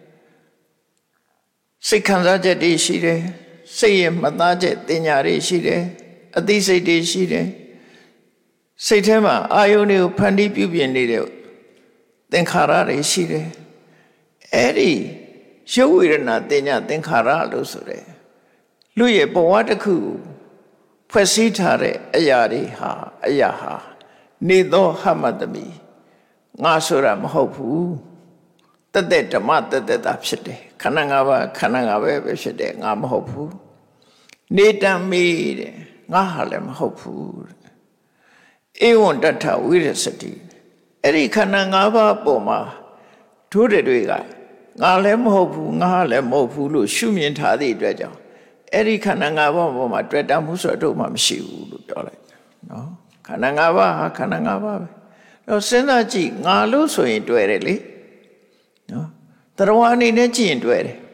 စိတ်ခံစားချက်တွေရှိတယ်စိတ်ရဲ့မှတ်သားချက်တင်ညာတွေရှိတယ်အသိစိတ်တွေရှိတယ်စိတ်ထဲမှာအာယုန်တွေကိုဖန်တီးပြုပြင်နေတဲ့သင်္ခါရတွေရှိတယ်အဲ့ဒီရုပ်ဝေဒနာတင်ညာသင်္ခါရလို့ဆိုတဲ့လူရဲ့ဘဝတစ်ခုဖွဲ့စည်းထားတဲ့အရာတွေဟာနေသောဟမတမိငါဆိုတာမဟုတ်ဘူးတသက်ဓမ္မတသက်တာဖြစ်တယ်ခန္ဓာ၅ပါးခန္ဓာ၅ပါးပဲဖြစ်တယ်ငါမဟုတ်ဘူးနေတံမိတဲ့ငါဟာလည်းမဟုတ်ဘူးဧဝံတထဝိရစတိအဲ့ဒီခန္ဓာ၅ပါးပေါ်မှာတို့တွေကငါလည်းမဟုတ်ဘူးငါလည်းမဟုတ်ဘူးလို့ရှုမြင်ထားသည့်အတွက်ကြောင့်အဲ့ဒီခန္ဓာ၅ပါးပေါ်မှာတွေ့တာမှုဆိုတော့မှမရှိဘူးလို့ပြောလိုက်နော်ခန္ဓာ၅ပါးဟာခန္ဓာ၅ပါးပဲတော့စဉ်းစားကြည့်ငါလို့ဆိုရင်တွေ့တယ်လေနော်တရားအနေနဲ့ကြည့်ရင်တွေ့တယ်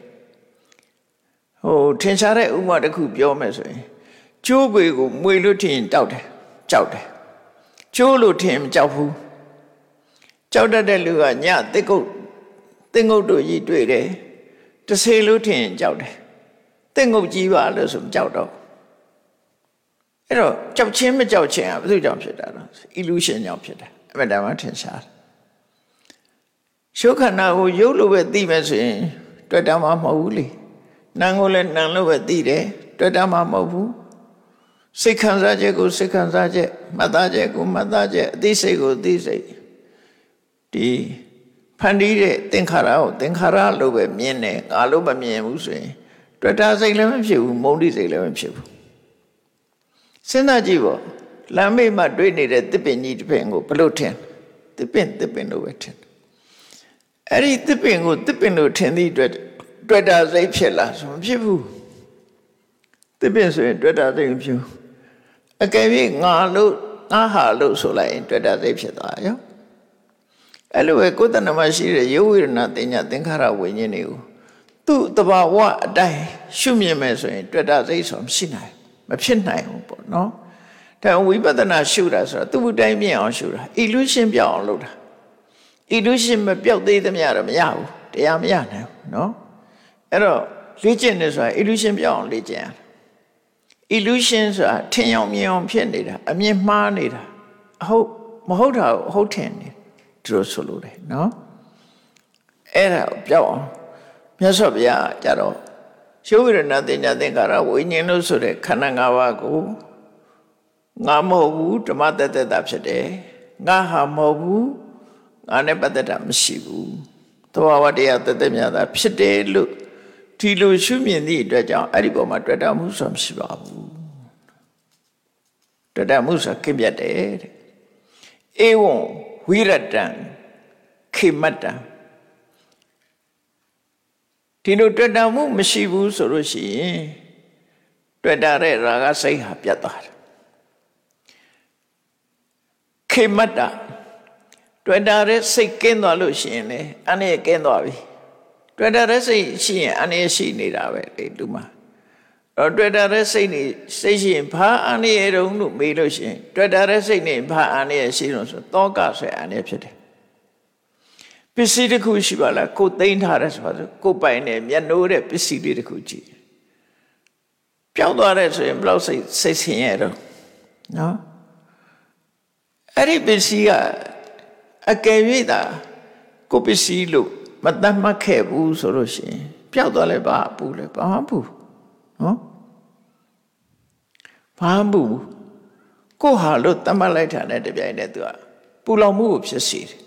ထင်ရှားတဲ့ဥပမာတစ်ခုပြောမယ်ဆိုရင်ကျိုးပွေကိုမွေလို့ထင်ရင်ကြောက်တယ်ကျိုးလို့ထင်မကြောက်ဘူးကြောက်တတ်တဲ့လူကညသင်္ကုတ်တို့ကြီးတွေ့တယ်တဆေလို့ထင်ရင်ကြောက်တယ်သင်္ကုတ်ကြီးပါလို့ဆိုမကြောက်တော့အဲ့တော့ကြောက်ချင်းမကြောက်ချင်းကဘယ်သူကြောင့်ဖြစ်တာလဲ illusion ကြောင့်ဖြစ်တာအဲ့ဒါမှထင်ရှားတယ်ရှုခန္ဓာကိုရုပ်လို့ပဲသိမယ်ဆိုရင်တွေ့တာမှမဟုတ်ဘူးလေနာမ်ကိုလည်းနာမ်လို့ပဲသိတယ်တွေ့တာမှမဟုတ်ဘူးစိတ်ခံစားချက်ကိုစိတ်ခံစားချက်မှတ်သားချက်ကိုမှတ်သားချက်အသိစိတ်ကိုအသိစိတ်ဒီဖန်တီးတဲ့သင်္ခါရကိုသင်္ခါရလို့ပဲမြင်တယ်ငါလို့မမြင်ဘူးဆိုရင်တွေ့တာစိတ်လည်းမဖြစ်ဘူးမုန်းတိစိတ်လည်းမဖြစ်ဘူးစဉ်းစားကြည့်ပေါ့လမ်းမေးမှတွေ့နေတဲ့သစ်ပင်ကြီးတစ်ပင်ကိုဘလို့ထင်သစ်ပင်လို့ပဲထင်အဲ့ဒီသစ်ပင်ကိုသစ်ပင်လို့ထင်သည့်အတွက်တွေ့တာစိတ်ဖြစ်လားဆိုမဖြစ်ဘူးသစ်ပင်ဆိုရင်တွေ့တာစိတ်မဖြစ်ဘူးအကယ်၍ငါဟာလို့ဆိုလိုက်ရင်တွေ့တာစိတ်ဖြစ်သွားရောအဲ့လိုပဲကိုယ်တဏ္ဍမရှိတဲ့ရုပ်ဝေဒနာတင်ညာသင်္ခါရဝိညာဉ်တွေကိုသူ့တဘာဝအတိုင်းရှုမြင်မယ်ဆိုရင်တွေ့တာစိတ်ဆိုမရှိနိုင်မဖြစ်နိုင်ဘူးပေါ့နော်ဒါဝိပဿနာရှုတာဆိုတာသူ့အတိုင်းမြင်အောင်ရှုတာ illusion ပြောင်းအောင်လုပ်တာ illusion မပြောက်သေးသမျှတော့မရဘူးတရားမရနိုင်ဘူးနော်အဲ့တော့လေ့ကျင့်နေဆိုတာ illusion ပြောင်းအောင်လေ့ကျင့်ရ illusion ဆိုတာထင်အောင်မြင်အောင်ဖြစ်နေတာအမြင်မှားနေတာအဟုတ်မဟုတ်တာကိုဟုတ်ထင်နေသူတို့ဆိုလို့တယ်နော်အဲ့ဒါကိုပြောင်းအောင်မြတ်စွာဘုရားကြတော့ရှုဝိရဏတင်ညာသင်္ခါရဝိညာဉ်လို့ဆိုတဲ့ခန္ဓာ၅ပါးကိုငါမဟုတ်ဘူးဓမ္မတတ္တတာဖြစ်တယ်ငါဟာမဟုတ်ဘူးငါနဲ့ပတ်သက်တာမရှိဘူးသဘာဝတရားတသက်မြတ်တာဖြစ်တယ်လို့ဒီလိုရှုမြင်သည့်အတွက်ကြောင့်အဲ့ဒီပေါ်မှာတွေ့တာမှုဆိုတာမရှိပါဘူးတွေ့တာမှုဆိုတာကိပြတ်တယ်တဲ့ဧဝံဝိရတံခိမတ္တံဒီလိုတွေ့တာမှုမရှိဘူးဆိုလို့ရှိရင်တွေ့တာတဲ့ရာဂစိတ်ဟာပြတ်သွားတယ်ခိမတ္တတွေ့တာတဲ့စိတ်ကင်းသွားလို့ရှိရင်လေအနေကင်းသွားပြီတွေ့တာတဲ့စိတ်ရှိရင်အနေရှိနေတာပဲလေဒီမှာတော့တွေ့တာတဲ့စိတ်နေစိတ်ရှိရင်ဘာအနေရုံလို့မေးလို့ရှိရင်တွေ့တာတဲ့စိတ်နေဘာအနေရှိလို့ဆိုတောကဆွဲအနေဖြစ်တယ်ပစ္စည်းတစ်ခုရှိပါလားကိုသိမ်းထားတယ်ဆိုတော့ကိုပိုင်နေမျက်နှိုးတဲ့ပစ္စည်းလေးတစ်ခုကြည့်ပြောင်းသွားတယ်ဆိုရင်ဘယ်လောက်စိတ်ဆင်းရဲတော့နော်အဲ့ဒီပစ္စည်းကအကယ်၍သာကိုပစ္စည်းလို့မတတ်မှတ်ခဲ့ဘူးဆိုလို့ရှိရင်ပျောက်သွားလဲဘာပူလဲဘာမှပူနော်ဘာမှပူကိုဟာလို့တတ်မှတ်လိုက်တာနဲ့တပြိုင်တည်းသူကပူလောင်မှုကိုဖြစ်စေတယ်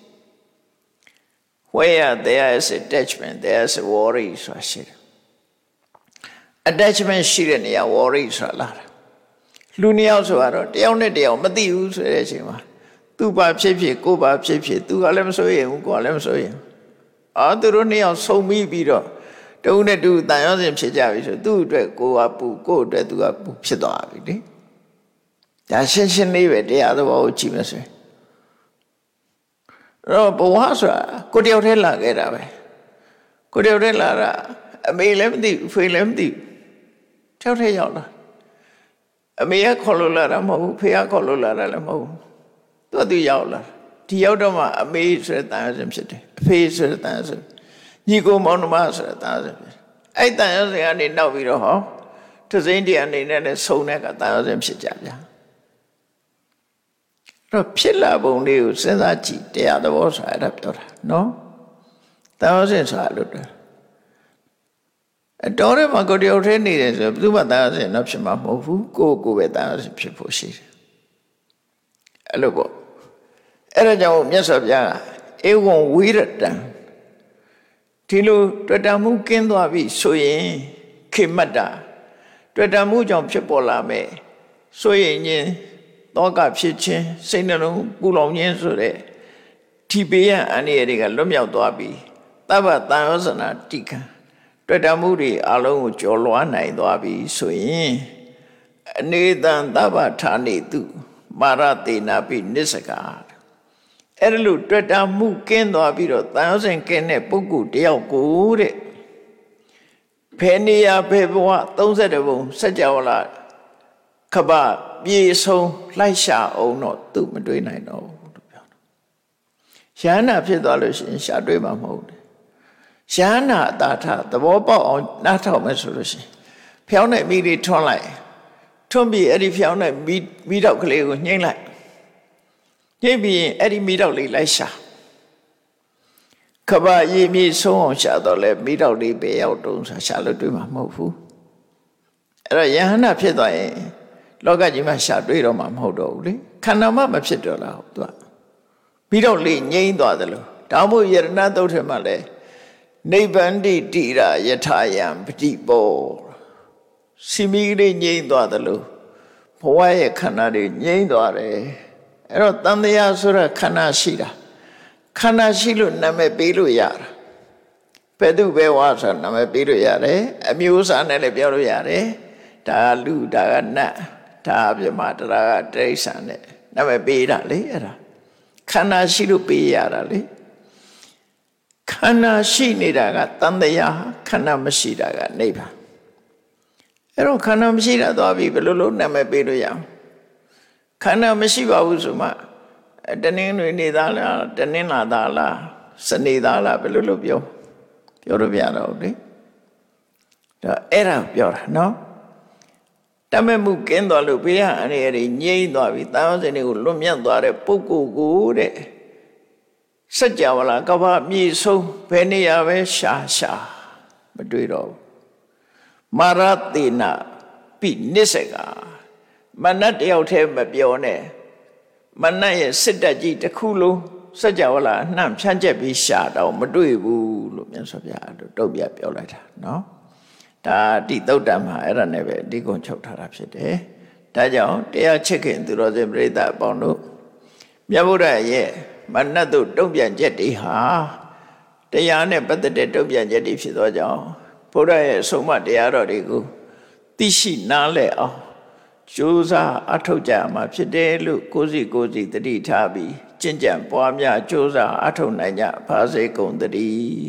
Where there is attachment, there is worry ဆိုတာရှိတယ် attachment ရှိတဲ့နေရာ worry ဆိုတာလာတယ်လူနှစ်ယောက်ဆိုတော့တယောက်နဲ့တယောက်မသိဘူးဆိုတဲ့အချိန်မှာသူသူ့ဘာဖြစ်ဖြစ်ကိုဘာဖြစ်ဖြစ်သူကလည်းမစိုးရင်ဘူးကိုကလည်းမစိုးရင်သူတို့နှစ်ယောက်ဆုံပြီးတော့တဦးနဲ့တူတန်ရောစဉ်ဖြစ်ကြပြီဆိုသူ့အတွက်ကိုကပူကို့အတွက်သူကပူဖြစ်သွားပြီလေဒါရှင်းရှင်းလေးပဲတရားသဘောကိုကြည့်မယ်ဆိုရင်တော့ဘဝဆိုတာကိုတယောက်တည်းလာခဲ့တာပဲကိုတယောက်တည်းလာတာအမေလည်းမသိဘူးဖေလည်းမသိဘူးတယောက်တည်းရောက်လာအမေကခေါ်လို့လာတာမဟုတ်ဘူးဖေကခေါ်လို့လာတာလည်းမဟုတ်ဘူးသူရောက်လာဒီရောက်တော့မှအမေဆိုတဲ့တန်ရုံစဉ်ဖြစ်တယ်အဖေဆိုတဲ့တန်ရုံစဉ်ညီကိုမောင်နှမဆိုတဲ့တန်ရုံစဉ်ဖြစ်အဲ့တန်ရုံစဉ်ကနေနောက်ပြီးတော့ဟောတစိမ့်တရားအနေနဲ့လည်းဆုံတဲ့ကတန်ရုံစဉ်ဖြစ်ကြဗျာတော့ဖြစ်လာပုံလေးကိုစဉ်းစားကြည့်တရားသဘောဆိုတာအဲ့ဒါပြောတာနော်တန်ရုံစဉ်ဆိုတာလို့တယ်တော်ရဲမှာကိုတယောက်ထဲနေတယ်ဆိုဘယ်သူမှတန်ရုံစဉ်တော့ဖြစ်မှာမဟုတ်ဘူးကိုပဲတန်ရုံစဉ်ဖြစ်ဖို့ရှိတယ်အဲ့လိုပေါ့အဲ့ဒါကြောင့်မြတ်စွာဘုရားဧဝံဝိရတံဒီလိုတွေ့တာမှုကင်းသွားပြီဆိုရင်ခေမတ္တာတွေ့တာမှုကြောင့်ဖြစ်ပေါ်လာမယ်ဆိုရင်ချင်းတောကဖြစ်ခြင်းစိတ်နှလုံးပူလောင်ခြင်းဆိုတဲ့ဒီပေးရအန္တရာယ်တွေကလွတ်မြောက်သွားပြီသဗ္ဗတန်ရောဇနာတိကံတွေ့တာမှုတွေအလုံးကိုကျော်လွှားနိုင်သွားပြီဆိုရင်အနေတံသဗ္ဗဌာနေတုမာရတေနာပိနစ္စကာအဲ့လိုတွေ့တာမှုကင်းသွားပြီးတော့တန်ရောစဉ်ကင်းတဲ့ပုဂ္ဂိုလ်တယောက်ကိုတဲ့ဘယ်နေရာဘယ်ဘဝ32ဘုံစัจ java လာခပပြေဆုံးလိုက်ရှာအောင်တော့သူမတွေးနိုင်တော့ဘူးလို့ပြောတာရဟန္တာဖြစ်သွားလို့ရှိရင်ရှာတွေးမှာမဟုတ်ဘူးရဟန္တာအတာထသဘောပေါက်အောင်နားထောင်မယ်ဆိုလို့ရှိရင်ဖျောင်းတဲ့မိလေးထွန်းလိုက်ထွန်းပြီးအဲ့ဒီဖျောင်းတဲ့မိတော့ကလေးကိုညှိမ့်လိုက်ညှိပြီးရင်အဲ့ဒီမိတော့လေးလိုက်ရှာခပရေမြေဆုံးအောင်ရှာတော့လဲမိတော့လေးပဲရောက်တုံးရှာလို့တွေးမှာမဟုတ်ဘူးအဲ့တော့ယဟန္တာဖြစ်သွားရင်လောကကြီးမှာရှာတွေးတော့မှာမဟုတ်တော့ဘူးလေခန္ဓာမှမဖြစ်တော့လားဟုတ်သူကမိတော့လေးငြိမ့်သွားတယ်လို့ဒါမှမဟုတ်ယရဏသုတ်ထဲမှာလဲနိဗ္ဗန္တိတိရယထာယံပတိပောစီမီလေးငြိမ့်သွားတယ်လို့ဘဝရဲ့ခန္ဓာတွေငြိမ့်သွားတယ်အဲ့တော့တန်တရားဆိုတဲ့ခန္ဓာရှိတာခန္ဓာရှိလို့နာမည်ပေးလို့ရတာဘယ်သူပဲဝါဆိုနာမည်ပေးလို့ရတယ်အမျိုးအစားနဲ့လည်းပြောလို့ရတယ်ဒါကလူဒါကနတ်ဒါကပြမဒါကတိရစ္ဆာန်နဲ့နာမည်ပေးတာလေအဲ့ဒါခန္ဓာရှိလို့ပေးရတာလေခန္ဓာရှိနေတာကတန်တရားခန္ဓာမရှိတာကနိဗ္ဗာန်အဲ့တော့ခန္ဓာမရှိတာသွားပြီဘယ်လိုလုပ်နာမည်ပေးလို့ရအောင်ခန္ဓာမရှိပါဘူးဆိုမှတနင်္ဂနွေနေသားလားတနင်္လာသားလားစနေသားလားဘယ်လိုလုပ်ပြောလို့ပြရတော့လေဒါအဲ့ဒါပြောတာနော်တမဲ့မှုကင်းသွားလို့ဘေးရအနေရငြိမ့်သွားပြီတာဝဇ္ဇနေကိုလွတ်မြတ်သွားတဲ့ပုဂ္ဂိုလ်ကိုတဲ့စัจ java လာကဘာမြေဆုံးဘယ်နေရာပဲရှာမတွေ့တော့ဘူးမာရတေနာပိနစ္စကာမနတ်တယောက်တည်းမပြောနဲ့မနတ်ရဲ့စစ်တပ်ကြီးတစ်ခုလုံးစัจ java လာအနှံ့ဖြန့်ကျက်ပြီးရှာတော့မတွေ့ဘူးလို့မြတ်စွာဘုရားတုတ်ပြပြောလိုက်တာနော်ဒါတိသုတ်တံမှာအဲ့ဒါနဲ့ပဲဒီကုံချုပ်ထားတာဖြစ်တယ်ဒါကြောင့်တရားချစ်ခင်သူတော်စင်ပရိသတ်အပေါင်းတို့မြတ်ဗုဒ္ဓရဲ့မနတ်တို့တုံ့ပြန်ချက်တွေဟာတရားနဲ့ပတ်သက်တဲ့တုံ့ပြန်ချက်တွေဖြစ်သောကြောင့်ဘုရားရဲ့အဆုံးအမတရားတော်တွေကိုသိရှိနားလည်အောင်ကြိုးစားအထောက်ကြမှာဖြစ်တယ်လို့ကိုယ်စီတတိထားပြီးကျင့်ကြံပွားများကြိုးစားအထောက်နိုင်ကြပါစေကုန်သတည်း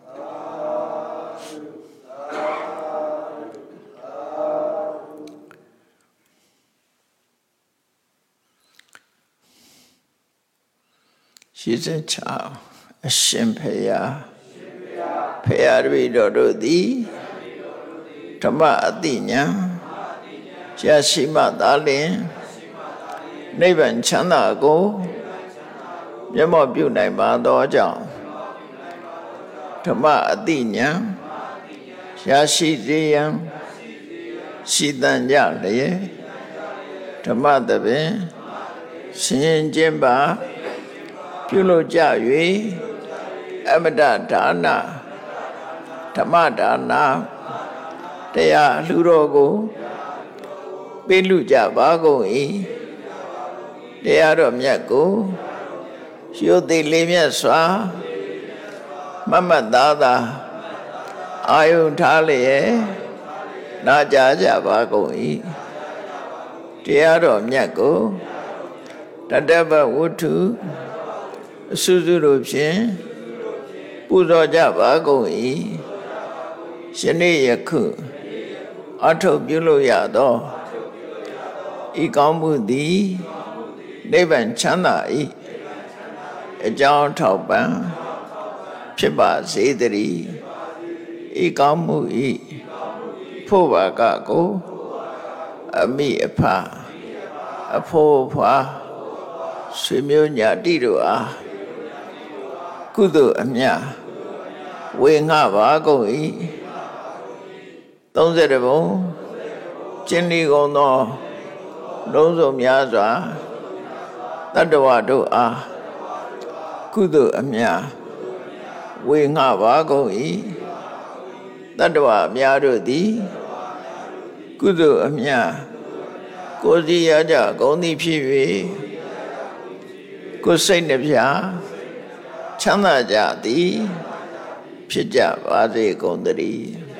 ရှိစေချာအရှင်ဖေယဖေယတပည့်တော်တို့သည်ဓမ္မအတိညာရရှိမှသာလျှင်နိဗ္ဗာန်ချမ်းသာကိုမျက်မှောက်ပြုနိုင်ပါသောကြောင့်ဓမ္မအတိညာရရှိစေရန်ရှိတန်ကြလျက်ဓမ္မသဘင်ရှင်ကျင့်ပါပြုလို့ကြ၍အမတဒါနဓမ္မဒါနတရားလူတော်ကိုပေးလူကြပါကုန်၏တရားတော်မြတ်ကိုရိုသေလေးမြတ်စွာမမတ်သားသာအာယုထားလျက်နာကြားကြပါကုန်၏တရားတော်မြတ်ကိုတတ္တဗဝတ္ထုအစုစုတို့ဖြင့်ပူဇော်ကြပါကုန်၏ယနေ့ယခုအထောက်ပြုလို့ရသောဤကောင်းမှုသည်နိဗ္ဗာန်ချမ်းသာ၏အကြောင်းထောက်ပံ့ဖြစ်ပါစေတည်းဤကောင်းမှု၏ဖို့ပါကကိုအမိအဖအဖို့ဖွာဆွေမျိုးညာတိတို့အားကုသိုလ်အမြတ်ဝေငှပါကုန်၏30ဘုံကျင့်ဒီကုန်သောလုံးစုံများစွာတတ္တဝတို့အားကုသိုလ်အမြတ်ဝေငှပါကုန်၏တတ္တဝအများတို့သည်ကုသိုလ်အမြတ်ကိုယ်စီရကြကုန်သည်ဖြစ်၍ကိုယ်စိတ်နှပြချမ်းသာကြသည်ဖြစ်ကြပါစေကုန်သတည်း